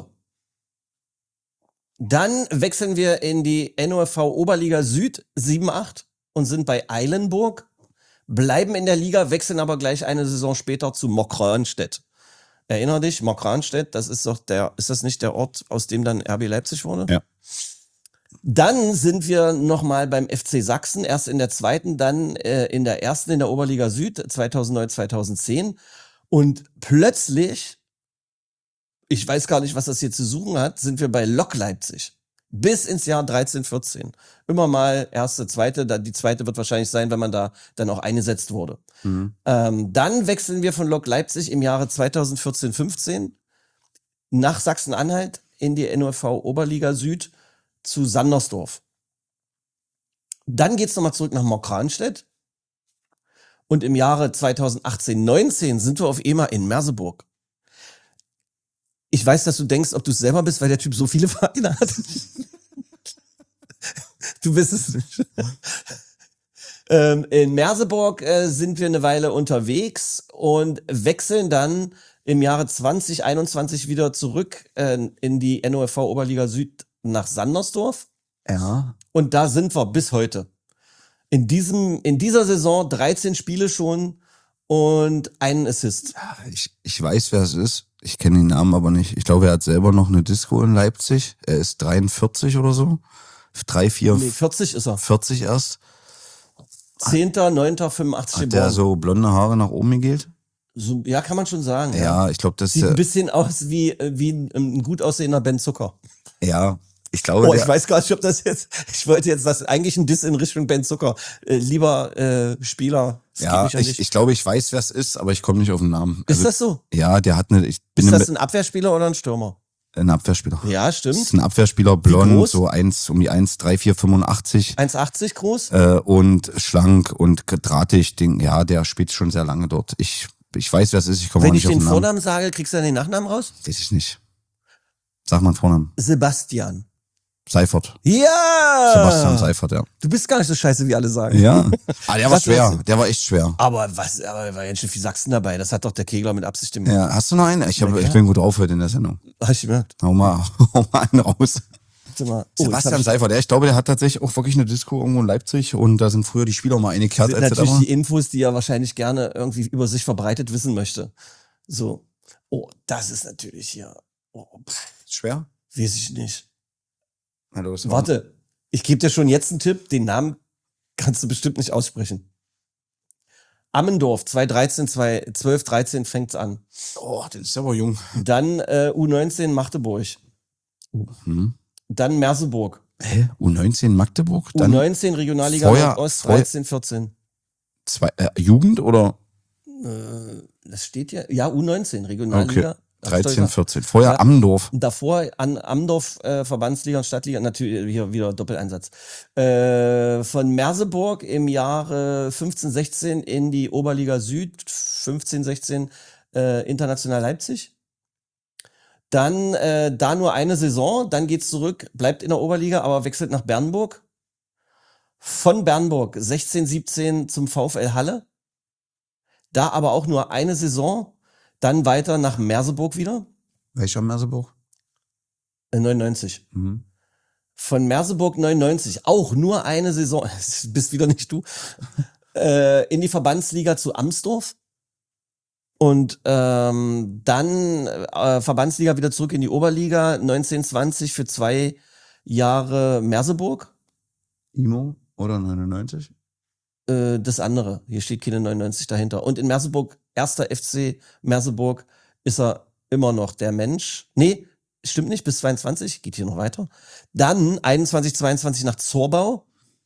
Dann wechseln wir in die NOFV Oberliga Süd 7/8 und sind bei Eilenburg, bleiben in der Liga, wechseln aber gleich eine Saison später zu Mokranstedt. Erinner dich, Mokranstedt, das ist doch ist das nicht der Ort, aus dem dann RB Leipzig wurde? Ja. Dann sind wir nochmal beim FC Sachsen, erst in der zweiten, dann in der ersten in der Oberliga Süd 2009, 2010 und plötzlich, ich weiß gar nicht, was das hier zu suchen hat, sind wir bei Lok Leipzig. Bis ins Jahr 13, 14. Immer mal erste, zweite, die zweite wird wahrscheinlich sein, wenn man da dann auch eingesetzt wurde. Mhm. Dann wechseln wir von Lok Leipzig im Jahre 2014, 15 nach Sachsen-Anhalt in die NOFV Oberliga Süd zu Sandersdorf. Dann geht's nochmal zurück nach Mokranstedt. Und im Jahre 2018, 19 sind wir auf einmal in Merseburg. Ich weiß, dass du denkst, ob du es selber bist, weil der Typ so viele Vereine hat. Du bist es nicht. In Merseburg sind wir eine Weile unterwegs und wechseln dann im Jahre 2021 wieder zurück in die NOFV Oberliga Süd nach Sandersdorf. Ja. Und da sind wir bis heute. In dieser Saison 13 Spiele schon und einen Assist. Ich weiß, wer es ist. Ich kenne den Namen aber nicht. Ich glaube, er hat selber noch eine Disco in Leipzig. Er ist 43 oder so. 3, 4, Nee, 40 ist er. 40 erst. 10.9.85 Hat der geboren. so blonde Haare nach oben gegelt? So, ja, kann man schon sagen. Ja, ich glaube, das Sieht ist ein bisschen aus wie ein gut aussehender Ben Zucker. ja, ich glaube, Oh, ich weiß gar nicht, ob das jetzt, ich wollte jetzt das eigentlich ein Diss in Richtung Ben Zucker. Lieber Spieler, es geht ja, nicht an dich. ich glaube, ich weiß, wer es ist, aber ich komme nicht auf den Namen. Ist das so? Ja, der hat Ist das ein Abwehrspieler oder ein Stürmer? ein Abwehrspieler. Ja, Das stimmt. ist ein Abwehrspieler, blond, groß? so um die 1,84 1,80 groß? und schlank und drahtig. Ja, der spielt schon sehr lange dort. Ich weiß, wer es ist, ich komme auch Wenn ich nicht auf den den Namen. Vornamen sage, kriegst du dann den Nachnamen raus? Weiß ich nicht. Sag mal einen Vornamen. Sebastian. Seifert. Ja! Sebastian Seifert, ja. Du bist gar nicht so scheiße, wie alle sagen. Ja. Ah, der war Was schwer. ist- Der war echt schwer. Aber war ganz schön viel Sachsen dabei. Das hat doch der Kegler mit Absicht gemacht. Ja, hast du noch einen? Ich klar. bin gut drauf heute in der Sendung. Hab ich gemerkt. Hau mal einen raus. Warte mal. Oh, Sebastian Seifert, ich glaube, der hat tatsächlich auch wirklich eine Disco irgendwo in Leipzig und da sind früher die Spieler mal eingekehrt, sind natürlich etc. die Infos, die er wahrscheinlich gerne irgendwie über sich verbreitet wissen möchte. So. Oh, das ist natürlich hier. Oh, Schwer? weiß ich nicht. Na los. Warte, ich gebe dir schon jetzt einen Tipp. Den Namen kannst du bestimmt nicht aussprechen. Ammendorf, 12, 13 fängt's an. Oh, der ist aber jung. Dann U19 Magdeburg. Hm. Dann Merseburg. Hä? U19 Magdeburg? Dann U19 Regionalliga vorher- Nordost, vorher- 13, 14. Jugend oder? Das steht ja. Ja, U19 Regionalliga. Okay. 13, 14. Vorher Ja. Ammendorf. Davor an Amdorf, Verbandsliga und Stadtliga, natürlich hier wieder Doppeleinsatz. Von Merseburg im Jahre 15, 16 in die Oberliga Süd, 15, 16 International Leipzig. Dann da nur eine Saison, dann geht's zurück, bleibt in der Oberliga, aber wechselt nach Bernburg. Von Bernburg 16, 17 zum VfL Halle. Da aber auch nur eine Saison. Dann weiter nach Merseburg wieder. Welcher Merseburg? 99. Mhm. Von Merseburg 99, auch nur eine Saison, bist wieder nicht du, in die Verbandsliga zu Amsdorf. Und dann Verbandsliga wieder zurück in die Oberliga, 1920 für 2 Jahre Merseburg. Imo oder 99? Das andere, hier steht keine 99 dahinter. Und in Merseburg, erster FC Merseburg, ist er immer noch der Mensch. Nee, stimmt nicht, bis 22, geht hier noch weiter. Dann 21, 22 nach Zorbau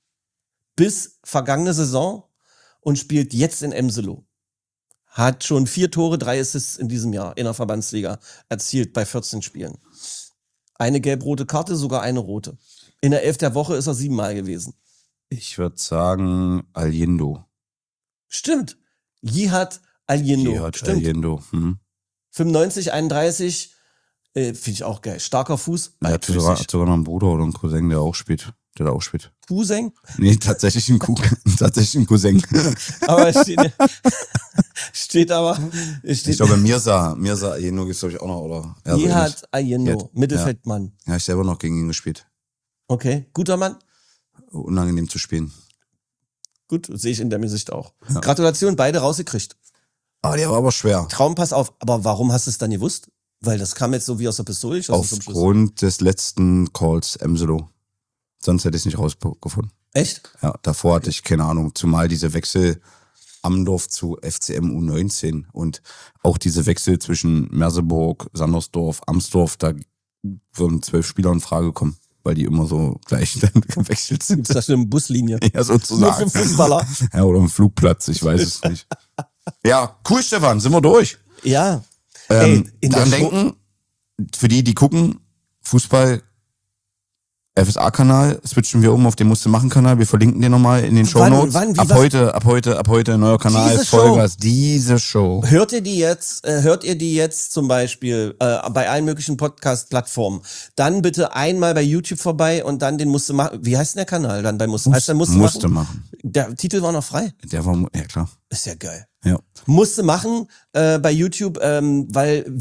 bis vergangene Saison und spielt jetzt in Emselo. Hat schon 4 Tore, 3 Assists in diesem Jahr in der Verbandsliga erzielt bei 14 Spielen. Eine gelb-rote Karte, sogar eine rote. In der 11 der Woche ist er 7-mal gewesen. Ich würde sagen Aliendo. Stimmt. Jihad Aliendo. Stimmt. Aliendo. 95, 31. Finde ich auch geil. Starker Fuß. Er hat sogar noch einen Bruder oder einen Cousin, der auch spielt. Cousin? Nee, tatsächlich ein Cousin. Aber steht aber. Ich glaube, Mirza Aliendo gibt es, glaube ich, auch noch, oder? Ja, Jihad Aliendo, Mittelfeldmann. Ja, ich selber noch gegen ihn gespielt. Okay, guter Mann. Unangenehm zu spielen. Gut, sehe ich in der Sicht auch. Ja. Gratulation, beide rausgekriegt. Aber der war aber schwer. Traum, pass auf. Aber warum hast du es dann gewusst? Weil das kam jetzt so wie aus der Pistole. Aufgrund des letzten Calls Emselo. Sonst hätte ich es nicht rausgefunden. Echt? Ja, davor hatte ich keine Ahnung. Zumal diese Wechsel Amdorf zu FCM U19 und auch diese Wechsel zwischen Merseburg, Sandersdorf, Amsdorf, da würden 12 Spieler in Frage kommen, weil die immer so gleich dann gewechselt sind. Gibt's da schon eine Buslinie? Ja, sozusagen. Nur für Fußballer. Ja, oder einen Flugplatz, ich weiß es nicht. Ja, cool, Stefan, sind wir durch. Ja. Dran denken, für die gucken, Fußball, FSA-Kanal, switchen wir auf den Musste-Machen-Kanal. Wir verlinken den nochmal in den Shownotes. Ab heute neuer Kanal, Vollgas, diese Show. Hört ihr die jetzt zum Beispiel bei allen möglichen Podcast-Plattformen? Dann bitte einmal bei YouTube vorbei und dann den Musste machen. Wie heißt denn der Kanal dann bei Musste machen? Der Titel war noch frei. Der war, ja klar. Ist ja geil. Ja. Musste machen bei YouTube, weil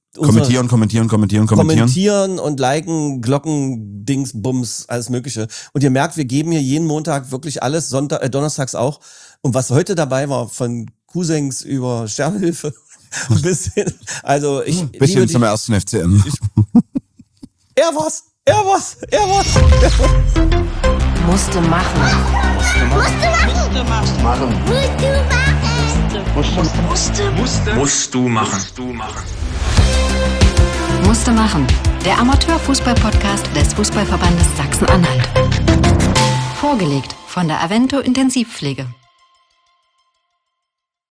Kommentieren und liken, Glocken, Dings, Bums, alles Mögliche. Und ihr merkt, wir geben hier jeden Montag wirklich alles, donnerstags auch. Und was heute dabei war, von Cousins über Sterbehilfe, ein bisschen, also bisschen zum ersten FCM. Er war's. Musste machen. Musst du machen. Musste machen. Der Amateurfußball-Podcast des Fußballverbandes Sachsen-Anhalt. Vorgelegt von der Avento Intensivpflege.